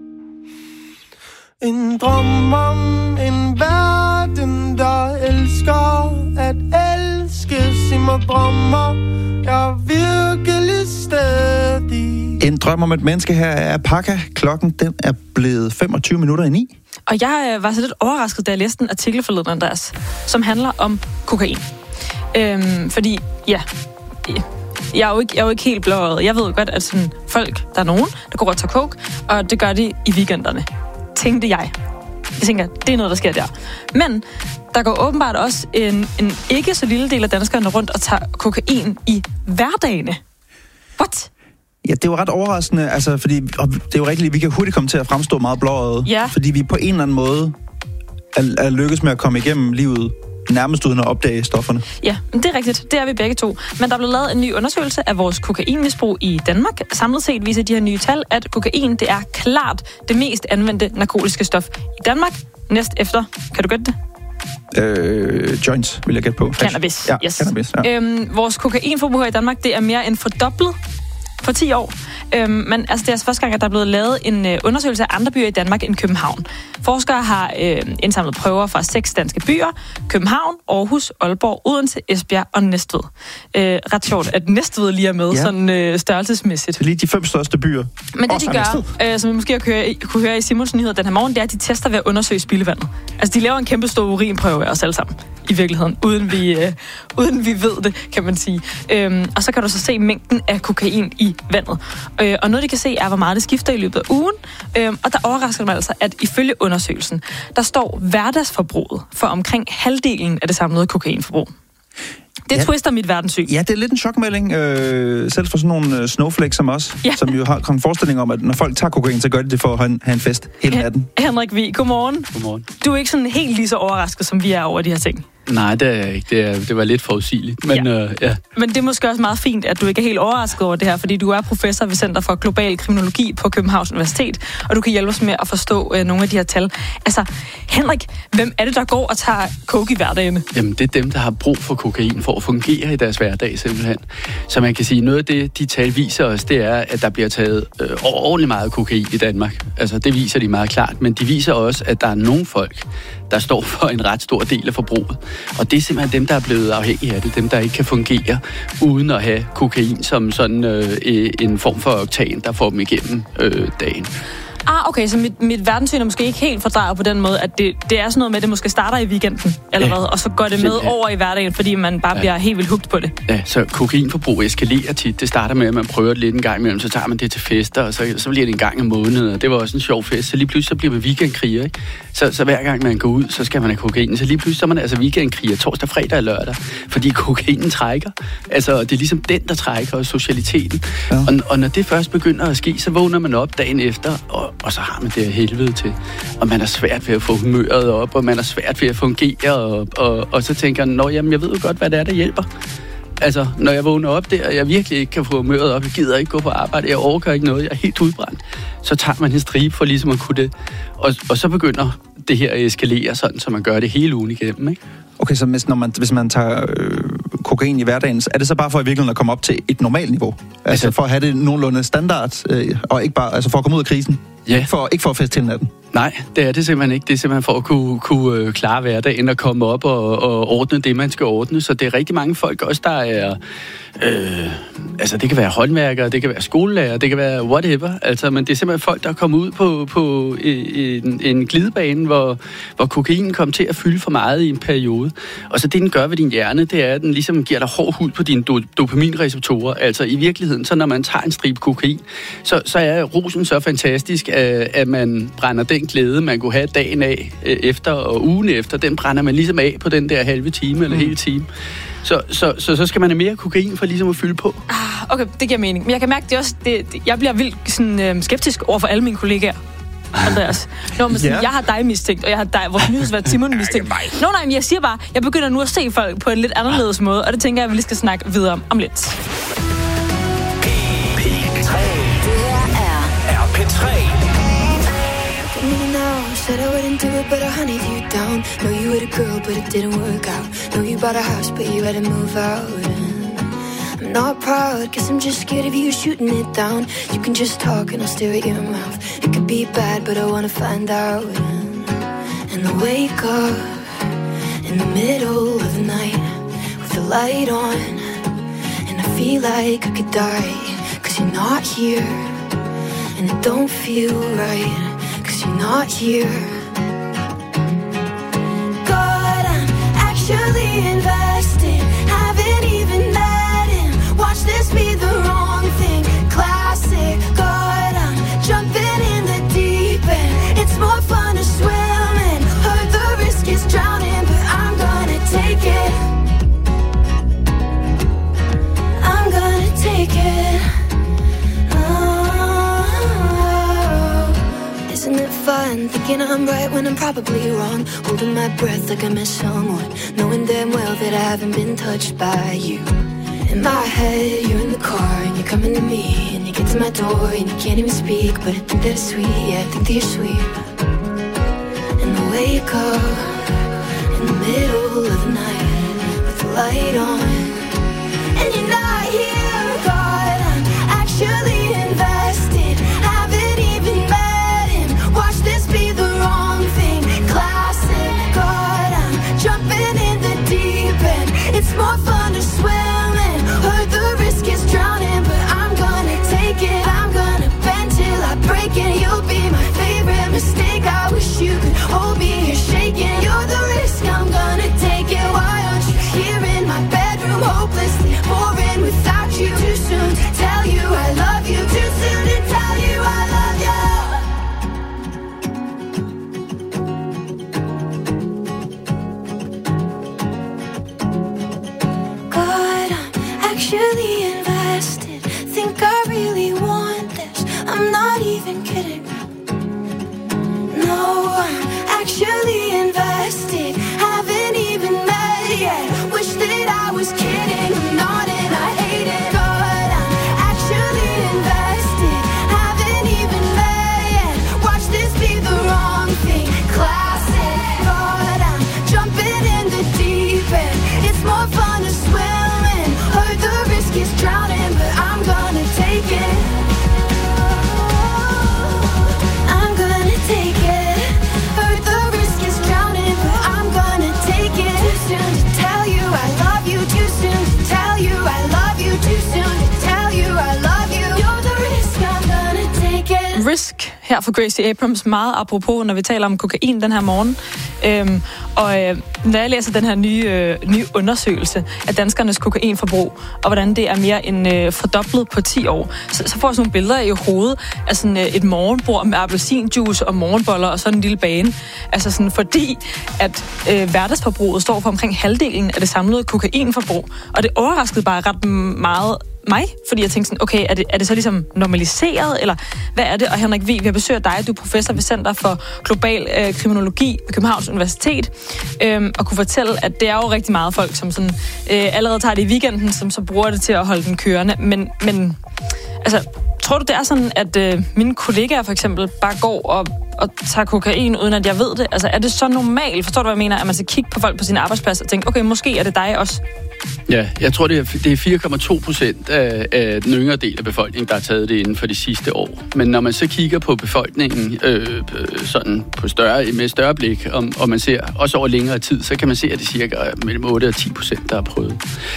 En drøm om en verden, der elsker at elske. Sig mig drømmer, jeg er virkelig stadig. En drøm om et menneske her er Pakka. Klokken den er blevet 25 minutter i 9. Og jeg var så lidt overrasket, da jeg læste en artikel forleden, Andreas, som handler om kokain. Fordi, ja, jeg er jo ikke helt blåøjet. Jeg ved godt, at sådan folk, der er nogen, der går og tager coke, og det gør de i weekenderne. Tænkte jeg. Jeg tænker, det er noget, der sker der. Men der går åbenbart også en ikke så lille del af danskerne rundt og tager kokain i hverdagene. What? Ja, det er jo ret overraskende, altså, fordi det er jo rigtigt, vi kan hurtigt komme til at fremstå meget blåøjet, fordi vi på en eller anden måde er lykkes med at komme igennem livet nærmest uden at opdage stofferne. Ja, det er rigtigt. Det er vi begge to. Men der er blevet lavet en ny undersøgelse af vores kokainmisbrug i Danmark. Samlet set viser de her nye tal, at kokain det er klart det mest anvendte narkotiske stof i Danmark. Næst efter, kan du gætte det? Joints, vil jeg gætte på. Cannabis. Ja, Yes. Cannabis, ja. Vores kokainforbrug her i Danmark, det er mere end fordoblet for 10 år. Men altså, det er første gang, at der er blevet lavet en undersøgelse af andre byer i Danmark end København. Forskere har indsamlet prøver fra 6 danske byer. København, Aarhus, Aalborg, Odense, Esbjerg og Næstved. Ret sjovt, at Næstved lige er med, sådan størrelsesmæssigt. Det er lige de 5 største byer. Men det, de gør, som vi måske kunne høre i Simons nyheder den her morgen, det er, at de tester ved at undersøge spildevandet. Altså, de laver en kæmpe stor urinprøve af os alle sammen, i virkeligheden, uden vi ved det, kan man sige. Og så kan du så se mængden af kokain i vandet. Og noget, de kan se, er, hvor meget det skifter i løbet af ugen. Og der overrasker mig altså, at ifølge undersøgelsen, der står hverdagsforbruget for omkring halvdelen af det samlede kokainforbrug. Det twister mit verdenssyn. Ja, det er lidt en chokmelding, selv for sådan nogle snowflakes som os, som jo har en forestilling om, at når folk tager kokain, så gør de det for at have en fest hele natten. Henrik Vig, godmorgen. Godmorgen. Du er ikke sådan helt lige så overrasket, som vi er over de her ting. Nej, det er jeg ikke. Det var lidt forudsigeligt. Men, Men det er måske også meget fint, at du ikke er helt overrasket over det her, fordi du er professor ved Center for Global Kriminologi på Københavns Universitet, og du kan hjælpe os med at forstå nogle af de her tal. Altså, Henrik, hvem er det, der går og tager coke i hverdagene? Jamen, det er dem, der har brug for kokain for at fungere i deres hverdag, simpelthen. Så man kan sige, noget af det, de tal viser os, det er, at der bliver taget ordentligt meget kokain i Danmark. Altså, det viser de meget klart, men de viser også, at der er nogle folk, der står for en ret stor del af forbruget. Og det er simpelthen dem, der er blevet afhængige af det. Dem, der ikke kan fungere uden at have kokain som sådan en form for oktan, der får dem igennem dagen. Okay, så mit verdenssyn er måske ikke helt fordrejet på den måde, at det er sådan noget med, at det måske starter i weekenden, eller hvad, og så går det med over i hverdagen, fordi man bare bliver helt vildt hugt på det. Ja, så kokainforbrug eskalerer tit. Det starter med, at man prøver det lidt en gang imellem, så tager man det til fester, og så bliver det en gang i måneden, og det var også en sjov fest. Så lige pludselig så bliver man weekendkriger, ikke? Så hver gang man går ud, så skal man have kokain. Så lige pludselig så er man altså weekendkriger torsdag, fredag og lørdag, fordi kokainen trækker. Altså, det er ligesom den, der trækker, og socialiteten. Ja. Og når det først begynder at ske, så vågner man op dagen efter, og så har man det helvede til. Og man er svært ved at få humøret op, og man er svært ved at fungere, og så tænker jeg, jamen, jeg ved jo godt, hvad det er, der hjælper. Altså, når jeg vågner op der, og jeg virkelig ikke kan få humøret op, jeg gider ikke gå på arbejde, jeg overgår ikke noget, jeg er helt udbrændt, så tager man en stribe for ligesom at kunne det. Og så begynder det her at eskalere sådan, så man gør det hele ugen igennem, ikke? Okay, så hvis man tager kokain i hverdagen, er det så bare for i virkeligheden at komme op til et normalt niveau? Altså for at have det nogenlunde standard, og ikke bare for at komme ud af krisen? Ja. Ikke for at feste til natten? Nej, det er det simpelthen ikke. Det er simpelthen for at kunne klare hverdagen og komme op og ordne det, man skal ordne. Så det er rigtig mange folk også, der er... det kan være håndværkere, det kan være skolelærer, det kan være whatever. Altså, men det er simpelthen folk, der kommer ud på en glidebane, hvor kokainen kommer til at fylde for meget i en periode. Og så det, den gør ved din hjerne, det er, at den ligesom giver dig hård hud på dine dopaminreceptorer. Altså i virkeligheden, så når man tager en stribe kokain, så er rosen så fantastisk, at man brænder den glæde, man kunne have dagen af efter og ugen efter, den brænder man ligesom af på den der halve time eller hele time. Så skal man have mere kokain for ligesom at fylde på. Okay, det giver mening. Men jeg kan mærke, jeg bliver vildt sådan, skeptisk over for alle mine kollegaer. Andreas. Jeg har dig mistænkt, og jeg har vores nyhedsvært Simon mistænkt. Nej, men jeg siger bare, jeg begynder nu at se folk på en lidt anderledes måde, og det tænker jeg, at vi lige skal snakke videre om lidt. P3. Det er P3. Said I wouldn't do it, but I hunted you down. Know you were the girl, but it didn't work out. Know you bought a house, but you had to move out. I'm I'm not proud, guess I'm just scared of you shooting it down. You can just talk and I'll stare at your mouth. It could be bad, but I wanna find out. And I wake up in the middle of the night with the light on, and I feel like I could die, 'cause you're not here. And it don't feel right, 'cause you're not here. God, I'm actually invested, haven't even met him. Watch this be the wrong thing, classic. God, I'm jumping in the deep end. It's more fun to swim in. Heard the risk is drowning, but I'm gonna take it. I'm gonna take it. Isn't it fun thinking I'm right when I'm probably wrong? Holding my breath like I miss someone, knowing damn well that I haven't been touched by you. In my head, you're in the car and you're coming to me, and you get to my door and you can't even speak, but I think that it's sweet, yeah, I think that you're sweet. And I wake up in the middle of the night with the light on, and you're not here. God, I'm actually invested, haven't even met him. Watch this be the wrong thing, classic. God, I'm jumping in the deep end. It's more fun to swim in. Heard the risk is drowning, but I'm gonna take it. I'm gonna bend till I break it. You'll be my favorite mistake. I wish you could hold me, you're shaking. You're the risk, I'm gonna take it. Why aren't you here in my bedroom, hopelessly boring without you? Too soon to tell you I love you. Too soon to tell you I love you. God, I'm actually invested. Think I really want this. I'm not even kidding. No, I'm actually invested. Haven't even met yet. Wish that I was kidding. I'm not and I hate it. God, I'm actually invested. Haven't even met yet. Watch this be the wrong thing, classic. God, I'm jumping in the deep end. It's more fun to swim in. Heard the risk is drowning, but I'm gonna take it. I'm gonna take it. Heard the risk is drowning, but I'm gonna take it. Too soon to tell you I love you. Too soon to tell you I love you. Too soon to tell you I love you. You're the risk, I'm gonna take it. Risk her for Gracie Abrams, meget apropos, når vi taler om kokain den her morgen. Når jeg læser den her nye undersøgelse af danskernes kokainforbrug, og hvordan det er mere end fordoblet på 10 år, så får jeg sådan nogle billeder i hovedet af sådan et morgenbord med appelsinjuice og morgenboller og sådan en lille bane. Altså sådan fordi, at hverdagsforbruget står for omkring halvdelen af det samlede kokainforbrug. Og det overraskede bare ret meget mig, fordi jeg tænkte sådan, okay, er det så ligesom normaliseret, eller hvad er det? Og Henrik Vig, vi har besøgt dig, du er professor ved Center for Global Kriminologi ved Københavns Universitet, og kunne fortælle, at det er jo rigtig meget folk, som sådan, allerede tager det i weekenden, som så bruger det til at holde den kørende. Men altså, tror du, det er sådan, at mine kollegaer for eksempel bare går og tager kokain, uden at jeg ved det? Altså, er det så normalt? Forstår du, hvad jeg mener? At man skal kigge på folk på sin arbejdsplads og tænke, okay, måske er det dig også. Ja, jeg tror, det er 4,2% af den yngre del af befolkningen, der har taget det inden for de sidste år. Men når man så kigger på befolkningen sådan på med større blik, og man ser også over længere tid, så kan man se, at det er cirka mellem 8 og 10%, der har prøvet.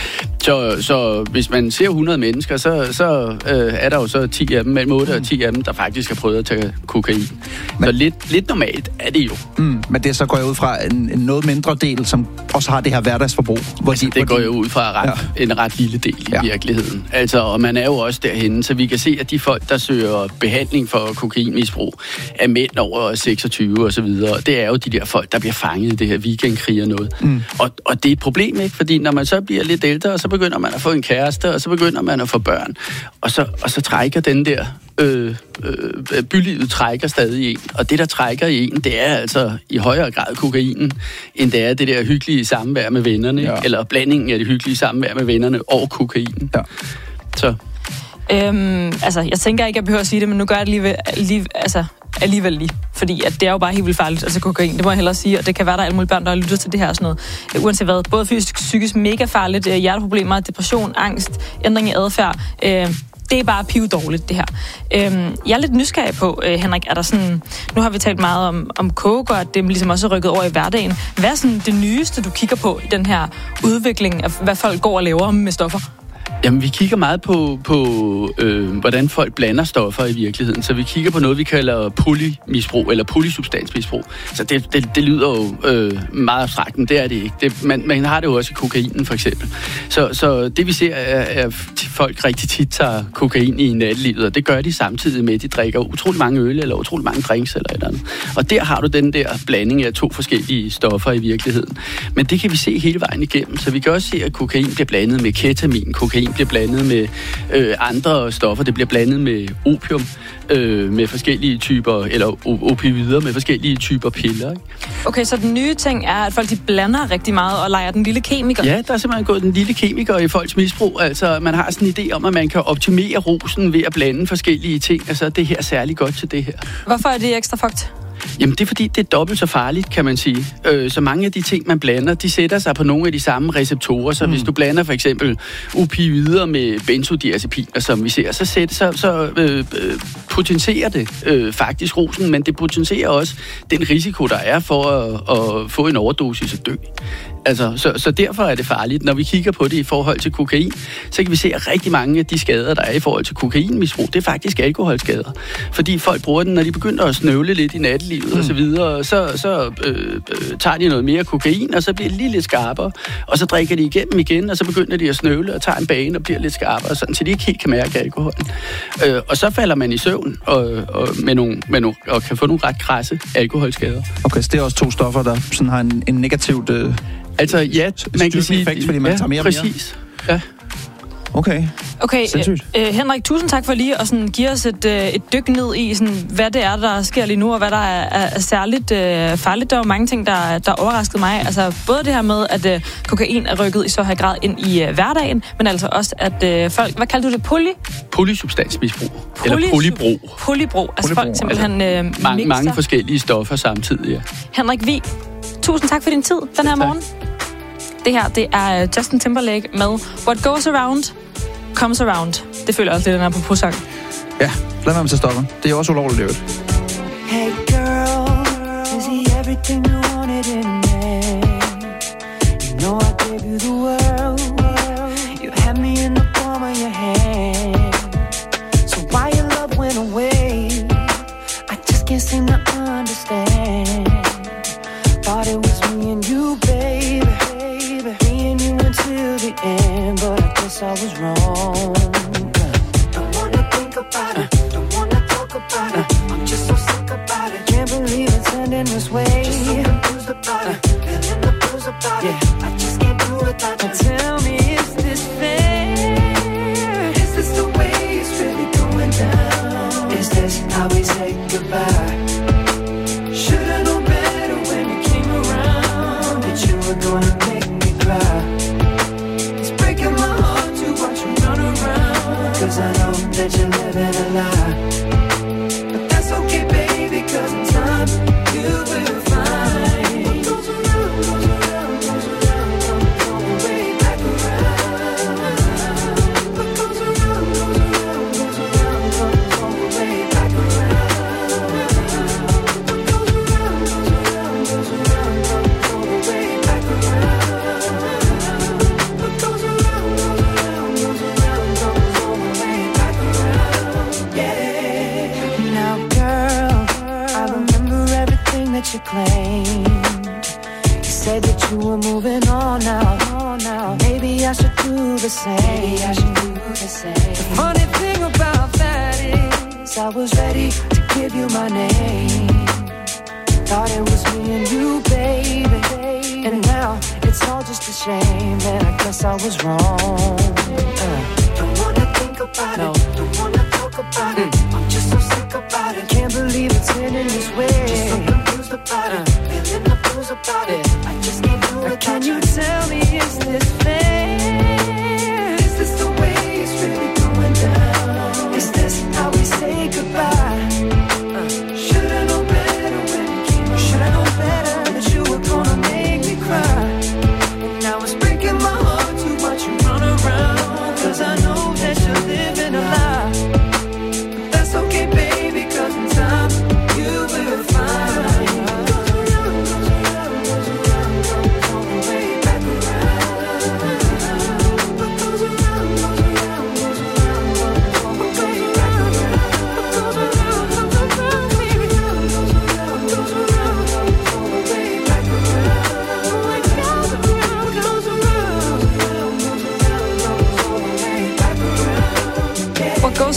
Så hvis man ser 100 mennesker, så er der jo så 10 af dem, mellem 8 og 10 af dem, der faktisk har prøvet at tage kokain. Så lidt normalt er det jo. Men det så går jeg ud fra en noget mindre del, som også har det her hverdagsforbrug. Det går jo ud fra en ret lille del i virkeligheden. Altså, og man er jo også derhenne, så vi kan se, at de folk, der søger behandling for kokainmisbrug, er mænd over 26 og så videre. Og det er jo de der folk, der bliver fanget i det her weekendkrig og noget. Og det er et problem, ikke? Fordi når man så bliver lidt ældre, så begynder man at få en kæreste, og så begynder man at få børn. Og så trækker den der bylivet trækker stadig i en. Og det, der trækker i en, det er altså i højere grad kokainen, end det er det der hyggelige samvær med vennerne, eller blandingen af det hyggelige samvær med vennerne og kokainen. Ja. Så. Jeg tænker ikke, jeg behøver at sige det, men nu gør jeg det alligevel lige. Fordi at det er jo bare helt vildt farligt, altså kokain, det må jeg hellere sige, og det kan være, der er alle mulige børn, der lytter til det her og sådan noget. Uanset hvad, både fysisk, psykisk, mega farligt, hjerteproblemer, depression, angst, ændring i adfærd, det er bare pivedårligt, det her. Jeg er lidt nysgerrig på, Henrik, er der sådan... Nu har vi talt meget om coke, og at det ligesom også er rykket over i hverdagen. Hvad er sådan det nyeste, du kigger på i den her udvikling af, hvad folk går og laver med stoffer? Jamen, vi kigger meget på hvordan folk blander stoffer i virkeligheden. Så vi kigger på noget, vi kalder polymisbrug, eller polysubstansmisbrug. Så det lyder jo meget abstrakt, men det er det ikke. Man har det jo også i kokainen, for eksempel. Så det, vi ser, er at folk rigtig tit tager kokain i nattelivet, og det gør de samtidig med, at de drikker utrolig mange øl, eller utrolig mange drinks, eller et eller andet. Og der har du den der blanding af 2 forskellige stoffer i virkeligheden. Men det kan vi se hele vejen igennem. Så vi kan også se, at kokain bliver blandet med ketamin, kokain bliver blandet med andre stoffer. Det bliver blandet med opium, med forskellige typer, eller opioider med forskellige typer piller. Ikke? Okay, så den nye ting er, at folk de blander rigtig meget og leger den lille kemiker? Ja, der er simpelthen gået den lille kemiker i folks misbrug. Altså, man har sådan en idé om, at man kan optimere rusen ved at blande forskellige ting. Altså, det her er særlig godt til det her. Hvorfor er det ekstra fucked? Jamen, det er fordi, det er dobbelt så farligt, kan man sige. Så mange af de ting, man blander, de sætter sig på nogle af de samme receptorer. Så hvis du blander for eksempel opioider med benzodiazepiner, som vi ser, så potentierer det faktisk rusen, men det potentierer også den risiko, der er for at få en overdosis og dø. Altså, så derfor er det farligt. Når vi kigger på det i forhold til kokain, så kan vi se, at rigtig mange af de skader, der er i forhold til kokainmisbrug, det er faktisk alkoholskader. Fordi folk bruger den, når de begynder at snøvle lidt i nattelivet og så videre, så tager de noget mere kokain, og så bliver det lige lidt skarpere, og så drikker de igennem igen, og så begynder de at snøvle og tager en bane og bliver lidt skarpere, sådan, så de ikke helt kan mærke alkoholen. Og så falder man i søvn og kan få nogle ret krasse alkoholskader. Okay, så det er også 2 stoffer, der sådan har en negativt... Altså, ja, man kan sige... effekt, fordi man tager mere præcis. Ja. Okay, Henrik, tusind tak for lige at sådan give os et dyk ned i, sådan, hvad det er, der sker lige nu, og hvad der er særligt farligt. Der er jo mange ting, der overraskede mig. Altså, både det her med, at kokain er rykket i så høj grad ind i hverdagen, men altså også, at folk... Hvad kalder du det? Polysubstansmisbrug. Eller polybrug. Polybrug. Altså, folk simpelthen mixer. Mange forskellige stoffer samtidig, ja. Henrik Vig, tusind tak for din tid den her morgen. Det her, det er Justin Timberlake med What Goes Around, Comes Around. Det føler jeg også, det den her på sang. Ja, lad mig til stoffer. Det er også ulovligt, det. Hey girl, is he everything you wanted in me? You know I gave you the world. You had me in the palm of your hand. So why your love went away? I just can't seem to understand. Thought it was me and you, baby. Me and you until the end, but I guess I was wrong. Don't wanna think about it, don't wanna talk about it. I'm just so sick about it. Can't believe it's ending this way. Just so confused about it, feeling the blues about it. I just can't do it without you. Tell me, is this fair? Is this the way it's really going down? Is this how we say goodbye? Should've known better when you came around that you were gonna make me cry. It's breaking my heart to watch you run around, 'cause I know that you're living a lie. But that's okay, baby, 'cause in time you will find what goes around, goes around, goes around, comes all the way back around. What goes around, goes around, goes around, comes all the way back around. What goes around, goes around, goes around, comes all the way back around. What goes around, goes around, goes around, comes all the way back around. Yeah. Now, girl, I remember everything that you claimed. You said that you were moving on now. Maybe I should do the same. The funny thing about that is I was ready to give you my name. Thought it was me and you, baby. And now it's all just a shame, and I guess I was wrong. Don't wanna think about it, don't wanna talk about it. I'm just so sick about it. Can't believe it's ending this way. Just so confused about it, feeling the blues about it. I just can't do it. Can you tell me, is this fair? Is this the way it's really going down?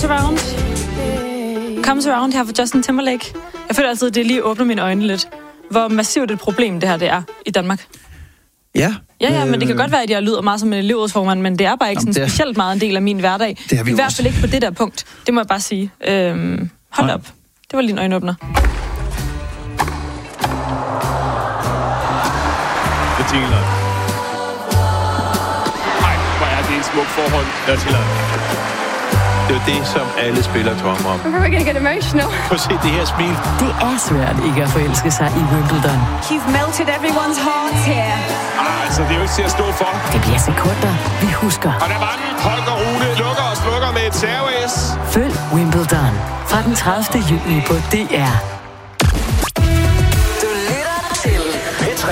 Comes Around. Comes Around her for Justin Timberlake. Jeg føler altid, at det lige åbner mine øjne lidt. Hvor massivt et problem det her det er i Danmark. Ja. Ja, men det kan godt være, at jeg lyder meget som en elevrådsformand, men det er bare ikke sådan specielt meget en del af min hverdag. Det har vi i hvert fald ikke på det der punkt. Det må jeg bare sige. Hold op. Det var lige en øjenåbner. Det tænker jeg. Ej, hvor er det et smukt forhold. Jeg tillader. Det er jo det, som alle spillere drømmer om. We're gonna get emotional. Prøv at se det her smil. Det er svært ikke at forelske sig i Wimbledon. You've melted everyone's hearts here. Altså, det er jo ikke til at stå for. Det bliver sekunder, vi husker. Og der var den. Holger Rune lukker og slukker med et serveis. Følg Wimbledon fra den 30. juni på DR. Du lytter til P3.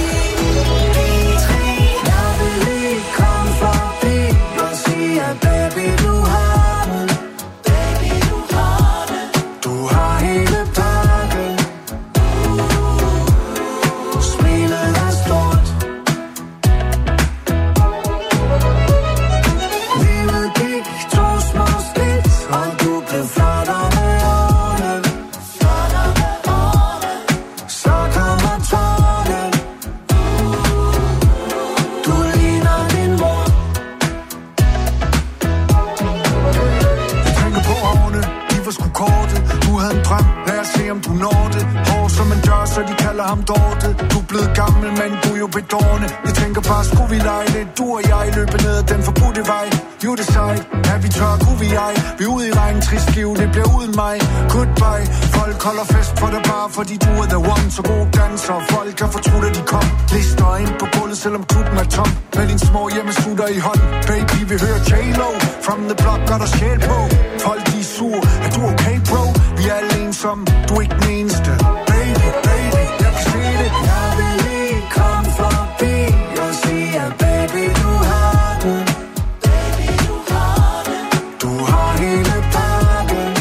Ham Dorte. Du er blevet gammel, men du er jo bedårende. Jeg tænker bare, skulle vi lege lidt? Du og jeg løber ned ad den forbudte vej. You decide, er vi tør, kunne vi ej? Vi er ude i regn, trist skive, det bliver uden mig. Goodbye, folk holder fest for dig bare, fordi du er the one. Så god danser, folk har fortrudt, at de kom. Lister ind på gulvet, selvom klubben er tom. Med din små hjemmesutter i hånd. Baby, vi hører J-Lo. From the block, gør der sjæl på. Folk, de er sur, er du okay, bro? Vi er alle ensomme, du er ikke den eneste. Baby, baby. Jeg vil lige komme forbi og sige, at baby, du har den. Baby, du har den. Du har hele pakken.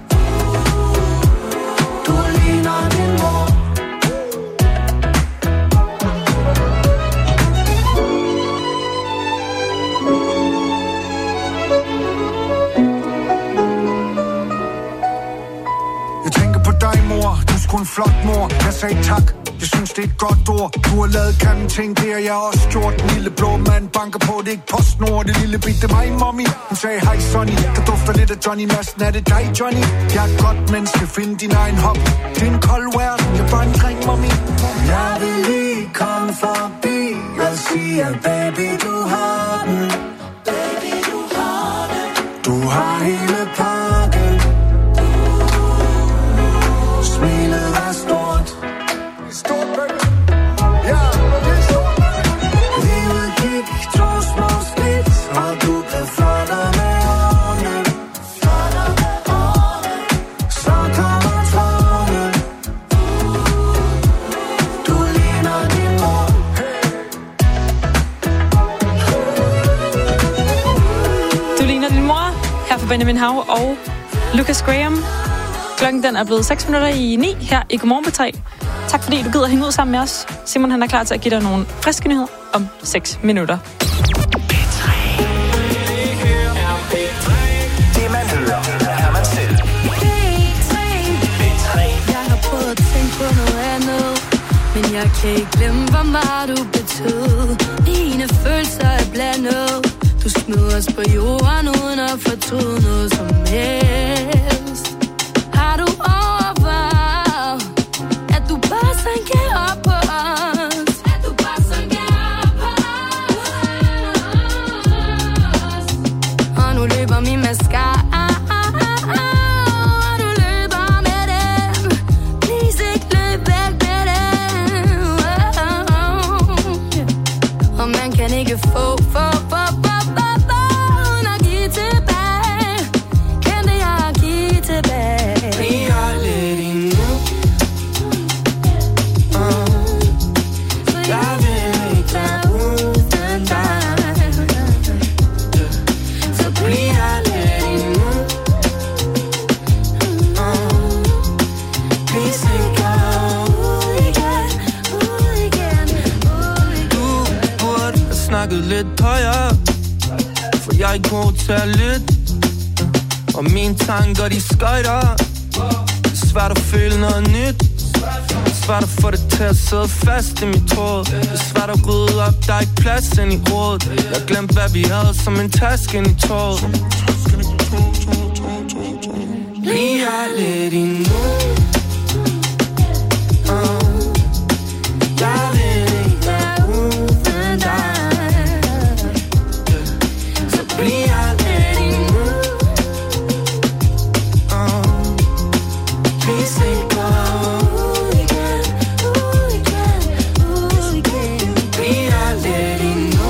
Du ligner din mor. Jeg tænker på dig, mor. Du er sgu en flot mor. Jeg sagde tak. Jeg synes, det er et godt ord. Du har lavet grimme ting, det har jeg også gjort. Den lille blå mand banker på, det er ikke PostNord. Det lille bitte mig, mommy. Hun sagde, hej Sonny, der dufter lidt af Johnny Madsen. Er det dig, Johnny? Jeg er et godt menneske, find din egen hop. Det er en kold verden, jeg er bare en dreng, mommy. Jeg vil lige komme forbi og sige, at baby, du har den. Baby, du har den. Du har hele pakken. Smilet er stort. Stort, baby. Ja, det er stort, baby. Livet gik 2 små skridt, og du blev flottere med årene. Flottere med årene. Så kommer tårne. Du ligner din mor. Du ligner din mor. Her for Benjamin Hav og Lucas Graham. Klokken den er blevet 6 minutter i 9 her i Godmorgen på 3. Tak fordi du gider hænge ud sammen med os. Simon han er klar til at give dig nogle friske nyheder om 6 minutter. P3. Det man hører, er man selv. P3. Jeg har prøvet at tænke på noget andet, men jeg kan ikke glemme, hvor meget du betød. Dine følelser er blandet. Du smed os på jorden uden at fortryde noget som helst. Har du overvejet, at du bare sanker op på os? At du bare sanker op på os? Og nu løber min mascara. Og du løber med den. Please ikke løb væk med den. Og man kan ikke få uden at give tilbage. Kan det jeg give tilbage? We are letting you. Jeg vil ikke være uden dig. Så we are letting you. Please ikke gå igen. Du burde have snakket lidt højere, for jeg er ikke god til at lytte. Og mine tanker, de skøjter. Svært at føle noget nyt. Svært at få det til at sidde fast i mit hoved. Det er svært at rydde op, der er ikke plads ind i rådet. Jeg glemte hvad vi havde som en taske ind i toget. Bliv her lidt endnu. Jeg vil ikke være uden dig. Så bliv her lidt endnu. Please ikke gå ud igen, ud igen, ud igen. Bliv her lidt endnu.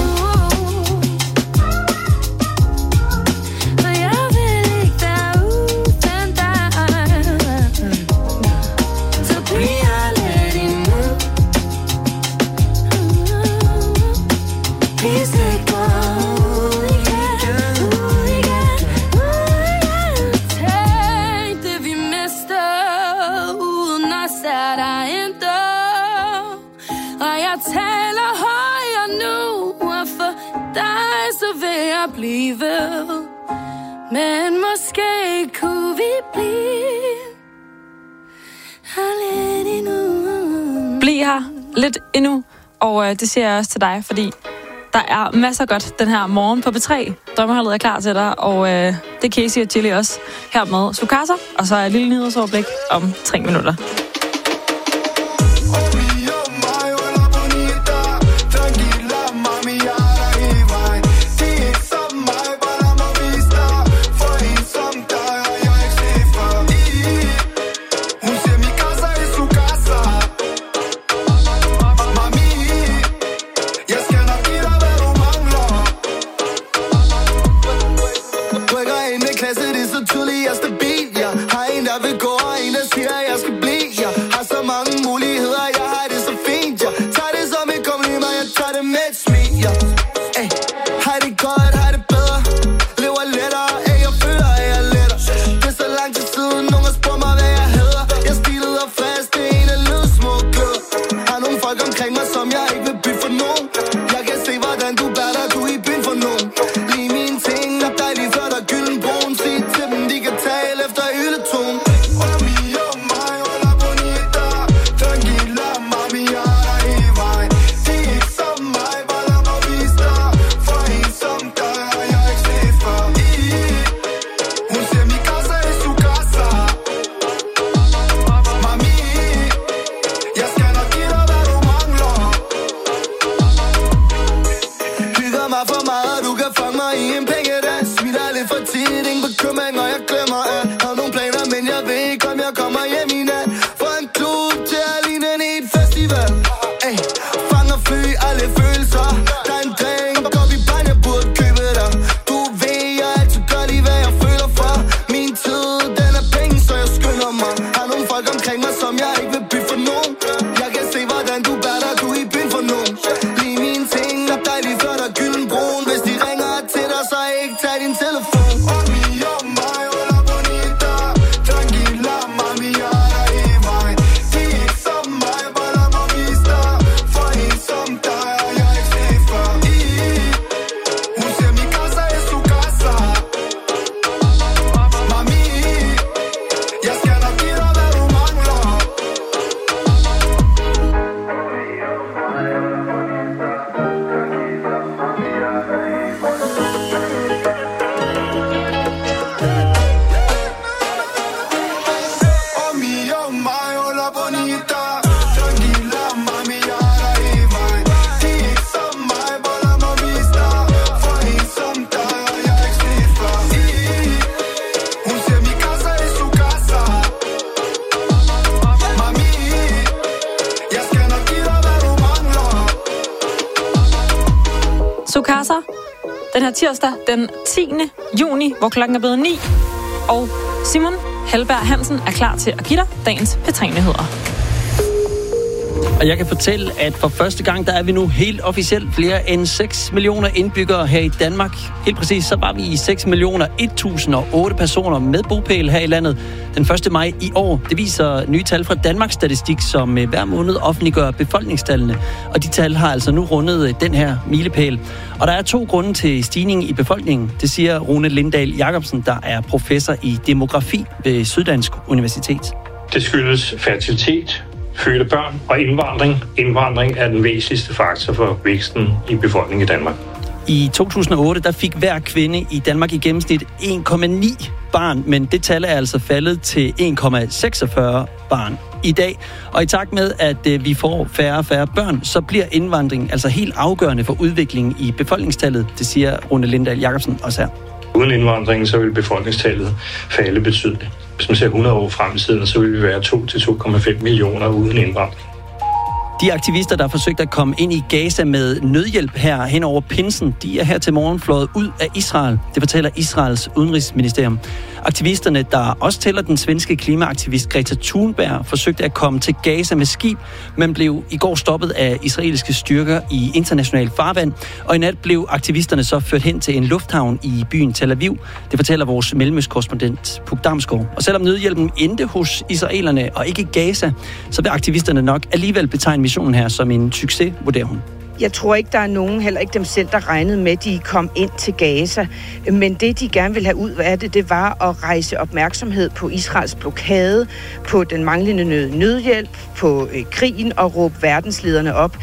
For jeg vil ikke være uden dig. Så bliv her lidt endnu. Please ikke gå ud igen, ud igen, ud igen. Tænk det vi mister. Uden os er der intet. Og jeg taler højere nu. Og for dig så vil jeg blive. Men måske kunne vi blive her lidt endnu. Bliv her lidt endnu, og det siger jeg også til dig, fordi der er masser godt den her morgen på B3. Drømmeholdet er klar til dig, og det er Casey og Chili også her med Sukasa, og så er et lille nyhedsoverblik om 3 minutter. Sukasa, den her tirsdag, den 10. juni, hvor klokken er blevet 9. Og Simon Helberg Hansen er klar til at give dig dagens P3-nyheder. Og jeg kan fortælle, at for første gang, der er vi nu helt officielt flere end 6 millioner indbyggere her i Danmark. Helt præcis, så var vi i 6.001.008 personer med bopæl her i landet den 1. maj i år. Det viser nye tal fra Danmarks Statistik, som hver måned offentliggør befolkningstallene. Og de tal har altså nu rundet den her milepæl. Og der er 2 grunde til stigningen i befolkningen. Det siger Rune Lindahl Jacobsen, der er professor i demografi ved Syddansk Universitet. Det skyldes fertilitet, fødte børn og indvandring. Indvandring er den væsentligste faktor for væksten i befolkningen i Danmark. I 2008 der fik hver kvinde i Danmark i gennemsnit 1,9 barn, men det tal er altså faldet til 1,46 barn i dag. Og i takt med, at vi får færre og færre børn, så bliver indvandring altså helt afgørende for udviklingen i befolkningstallet, det siger Rune Lindahl Jacobsen også her. Uden indvandringen, så vil befolkningstallet falde betydeligt. Hvis man ser 100 år frem i tiden, så vil vi være 2-2,5 millioner uden indvandring. De aktivister, der har forsøgt at komme ind i Gaza med nødhjælp her hen over pinsen, de er her til morgen fløjet ud af Israel. Det fortæller Israels udenrigsministerium. Aktivisterne, der også tæller den svenske klimaaktivist Greta Thunberg, forsøgte at komme til Gaza med skib, men blev i går stoppet af israelske styrker i international farvand. Og i nat blev aktivisterne så ført hen til en lufthavn i byen Tel Aviv. Det fortæller vores mellemøstkorrespondent Puk Damsgaard. Og selvom nødhjælpen endte hos israelerne og ikke Gaza, så vil aktivisterne nok alligevel betegne missionen her som en succes, vurderer hun. Jeg tror ikke, der er nogen, heller ikke dem selv, der regnede med, at de kom ind til Gaza. Men det, de gerne ville have ud af det var at rejse opmærksomhed på Israels blokade, på den manglende nødhjælp, på krigen og råbe verdenslederne op.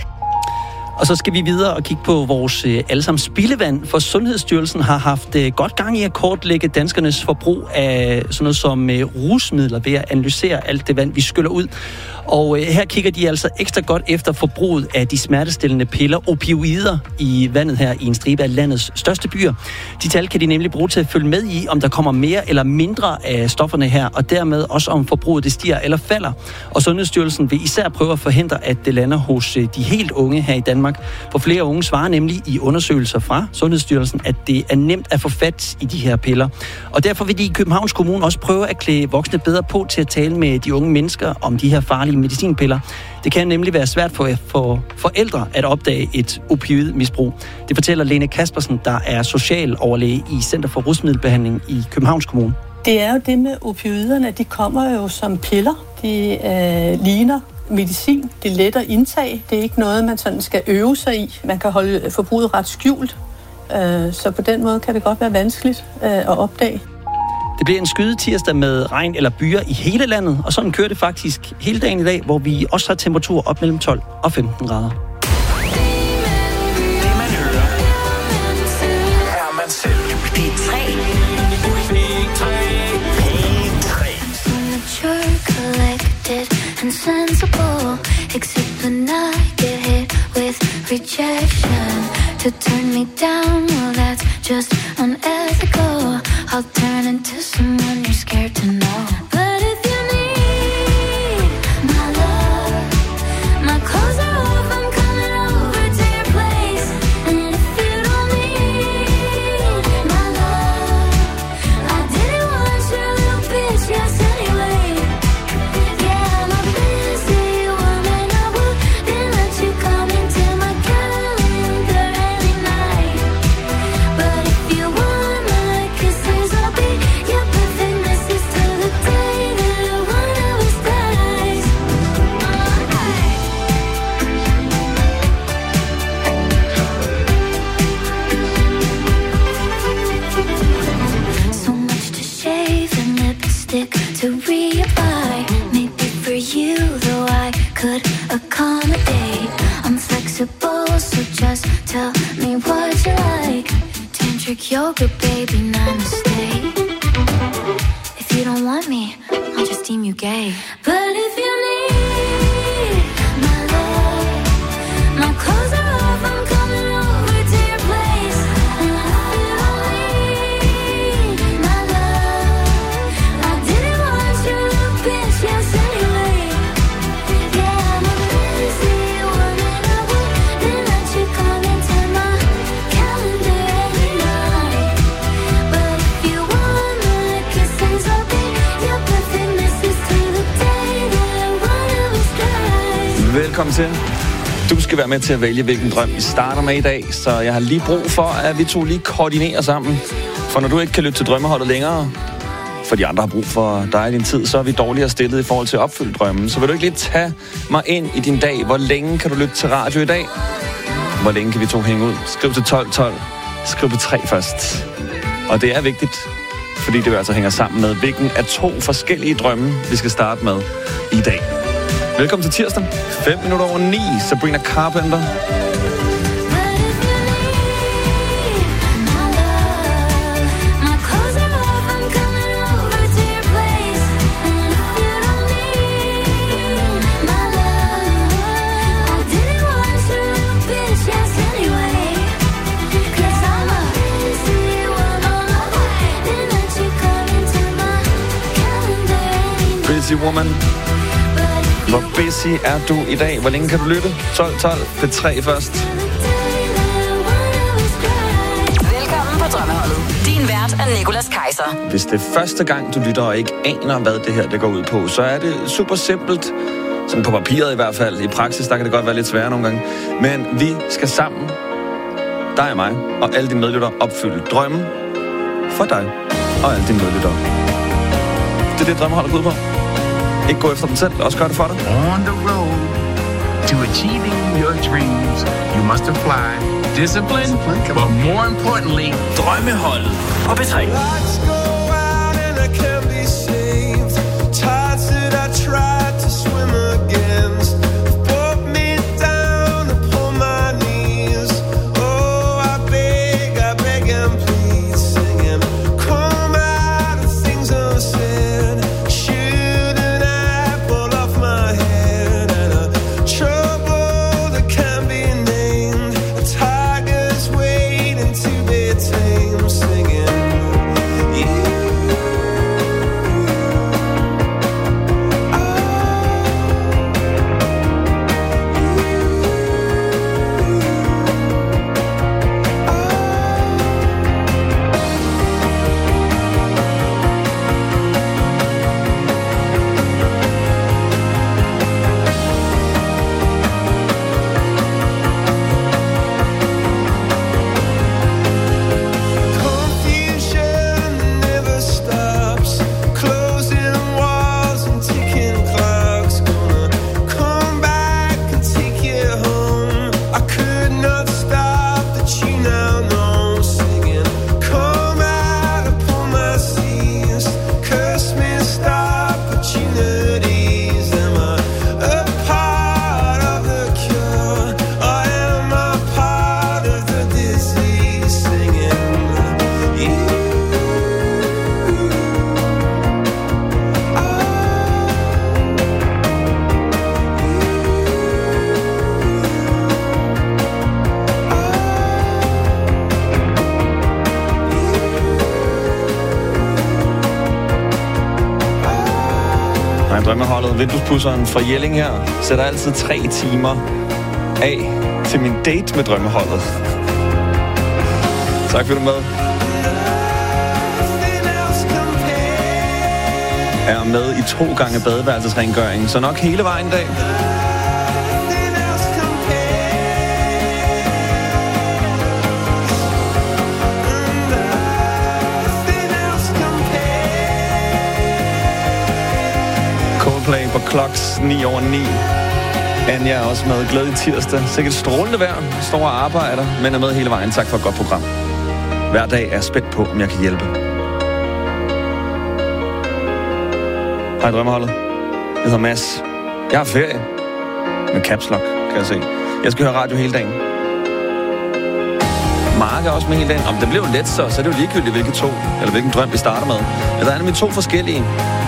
Og så skal vi videre og kigge på vores allesammen spildevand, for Sundhedsstyrelsen har haft godt gang i at kortlægge danskernes forbrug af sådan noget som rusmidler ved at analysere alt det vand, vi skyller ud. Og her kigger de altså ekstra godt efter forbruget af de smertestillende piller, opioider, i vandet her i en stribe af landets største byer. De tal kan de nemlig bruge til at følge med i, om der kommer mere eller mindre af stofferne her, og dermed også om forbruget det stiger eller falder. Og Sundhedsstyrelsen vil især prøve at forhindre, at det lander hos de helt unge her i Danmark. For flere unge svarer nemlig i undersøgelser fra Sundhedsstyrelsen, at det er nemt at få fat i de her piller. Og derfor vil de i Københavns Kommune også prøve at klæde voksne bedre på til at tale med de unge mennesker om de her farlige medicinpiller. Det kan nemlig være svært for forældre at opdage et opioidmisbrug. Det fortæller Lene Kaspersen, der er socialoverlæge i Center for Rusmiddelbehandling i Københavns Kommune. Det er jo det med opioiderne, de kommer jo som piller. De ligner medicin, det er let at indtage. Det er ikke noget, man sådan skal øve sig i. Man kan holde forbruget ret skjult. Så på den måde kan det godt være vanskeligt at opdage. Det bliver en skyde tirsdag med regn eller byer i hele landet, og sådan kører det faktisk hele dagen i dag, hvor vi også har temperatur op mellem 12 og 15 grader. Det man hører, er man selv. P3. Mature, collected and sensible, except when I get hit with rejection. To turn me down, well that's just unethical. I'll turn into someone you're scared to know. But if you need my love, my clothes are off, I'm coming over to your place. And if you don't need my love, I didn't want your little bitch, yes anyway. Yeah, I'm a busy woman, I wouldn't let you come into my calendar any night. But if you want my kisses, I'll be your perfect missus till the day that one of us dies. So much to shave and lipstick to reapply. Maybe for you, though I could accommodate. I'm flexible, so just tell me what you like. Tantric yoga, baby, namaste. If you don't want me, I'll just deem you gay. But if you need my love, my clothes are off, I'm coming over to your place. And if you don't need my love, I didn't want your little bitch, yes anyway. Yeah, I'm a busy woman, I wouldn't let you come into my calendar any night. But if you want my kisses, I'll be your perfect missus till the day that one of us dies. til. Du skal være med til at vælge, hvilken drøm vi starter med i dag, så jeg har lige brug for, at vi to lige koordinerer sammen. For når du ikke kan lytte til drømmeholdet længere, for de andre har brug for dig i din tid, så er vi dårligere stillet i forhold til at opfylde drømmen. Så vil du ikke lige tage mig ind i din dag? Hvor længe kan du lytte til radio i dag? Hvor længe kan vi to hænge ud? Skriv til 1212. Skriv på 3 først. Og det er vigtigt, fordi det altså hænger sammen med, hvilken af 2 forskellige drømme, vi skal starte med i dag. Velkommen til tirsdag. 9:05. Sabrina Carpenter. Busy Woman. Hvor busy er du i dag? Hvor længe kan du lytte? 1212. Det 3 først. Velkommen på Drømmeholdet. Din vært er Nicolas Kaiser. Hvis det er første gang, du lytter og ikke aner, hvad det her det går ud på, så er det super simpelt. Sådan på papiret i hvert fald. I praksis, der kan det godt være lidt sværere nogle gange. Men vi skal sammen, dig og mig, og alle dine medlyttere, opfylde drømmen for dig og alle dine medlyttere. Det er det, Drømmeholdet går ud på. Ikke gå efter dem selv, også gør det for dig. On the road to achieving your dreams, you must apply discipline, but more importantly, Drømmeholdet på P3. Lights go out and I can't be saved. Tides that I tried to swim against brought me down upon my knees. Oh, I beg and plead, singing, come out of things unsaid. Shouldn't I pull off my head and a trouble that can't be named? A tiger's waiting to be tamed, singing. Drømmeholdet, vinduespudseren fra Jelling her, sætter altid 3 timer af til min date med Drømmeholdet. Tak for du med. Er med i 2 gange badeværelsesrengøring, så nok hele vejen i dag. Coldplay på Clocks 9:09. Anja er også med. Glæde i tirsdag. Sikkert strålende vejr. Står og arbejder, men er med hele vejen. Tak for et godt program. Hver dag er jeg spændt på, om jeg kan hjælpe. Hej Drømmeholdet. Jeg hedder Mads. Jeg har ferie. Med caps lock, kan jeg se. Jeg skal høre radio hele dagen. Mark er også med hele dagen. Om det bliver jo let, så er det jo ligegyldigt, hvilken drøm vi starter med. Der er nemlig 2 forskellige.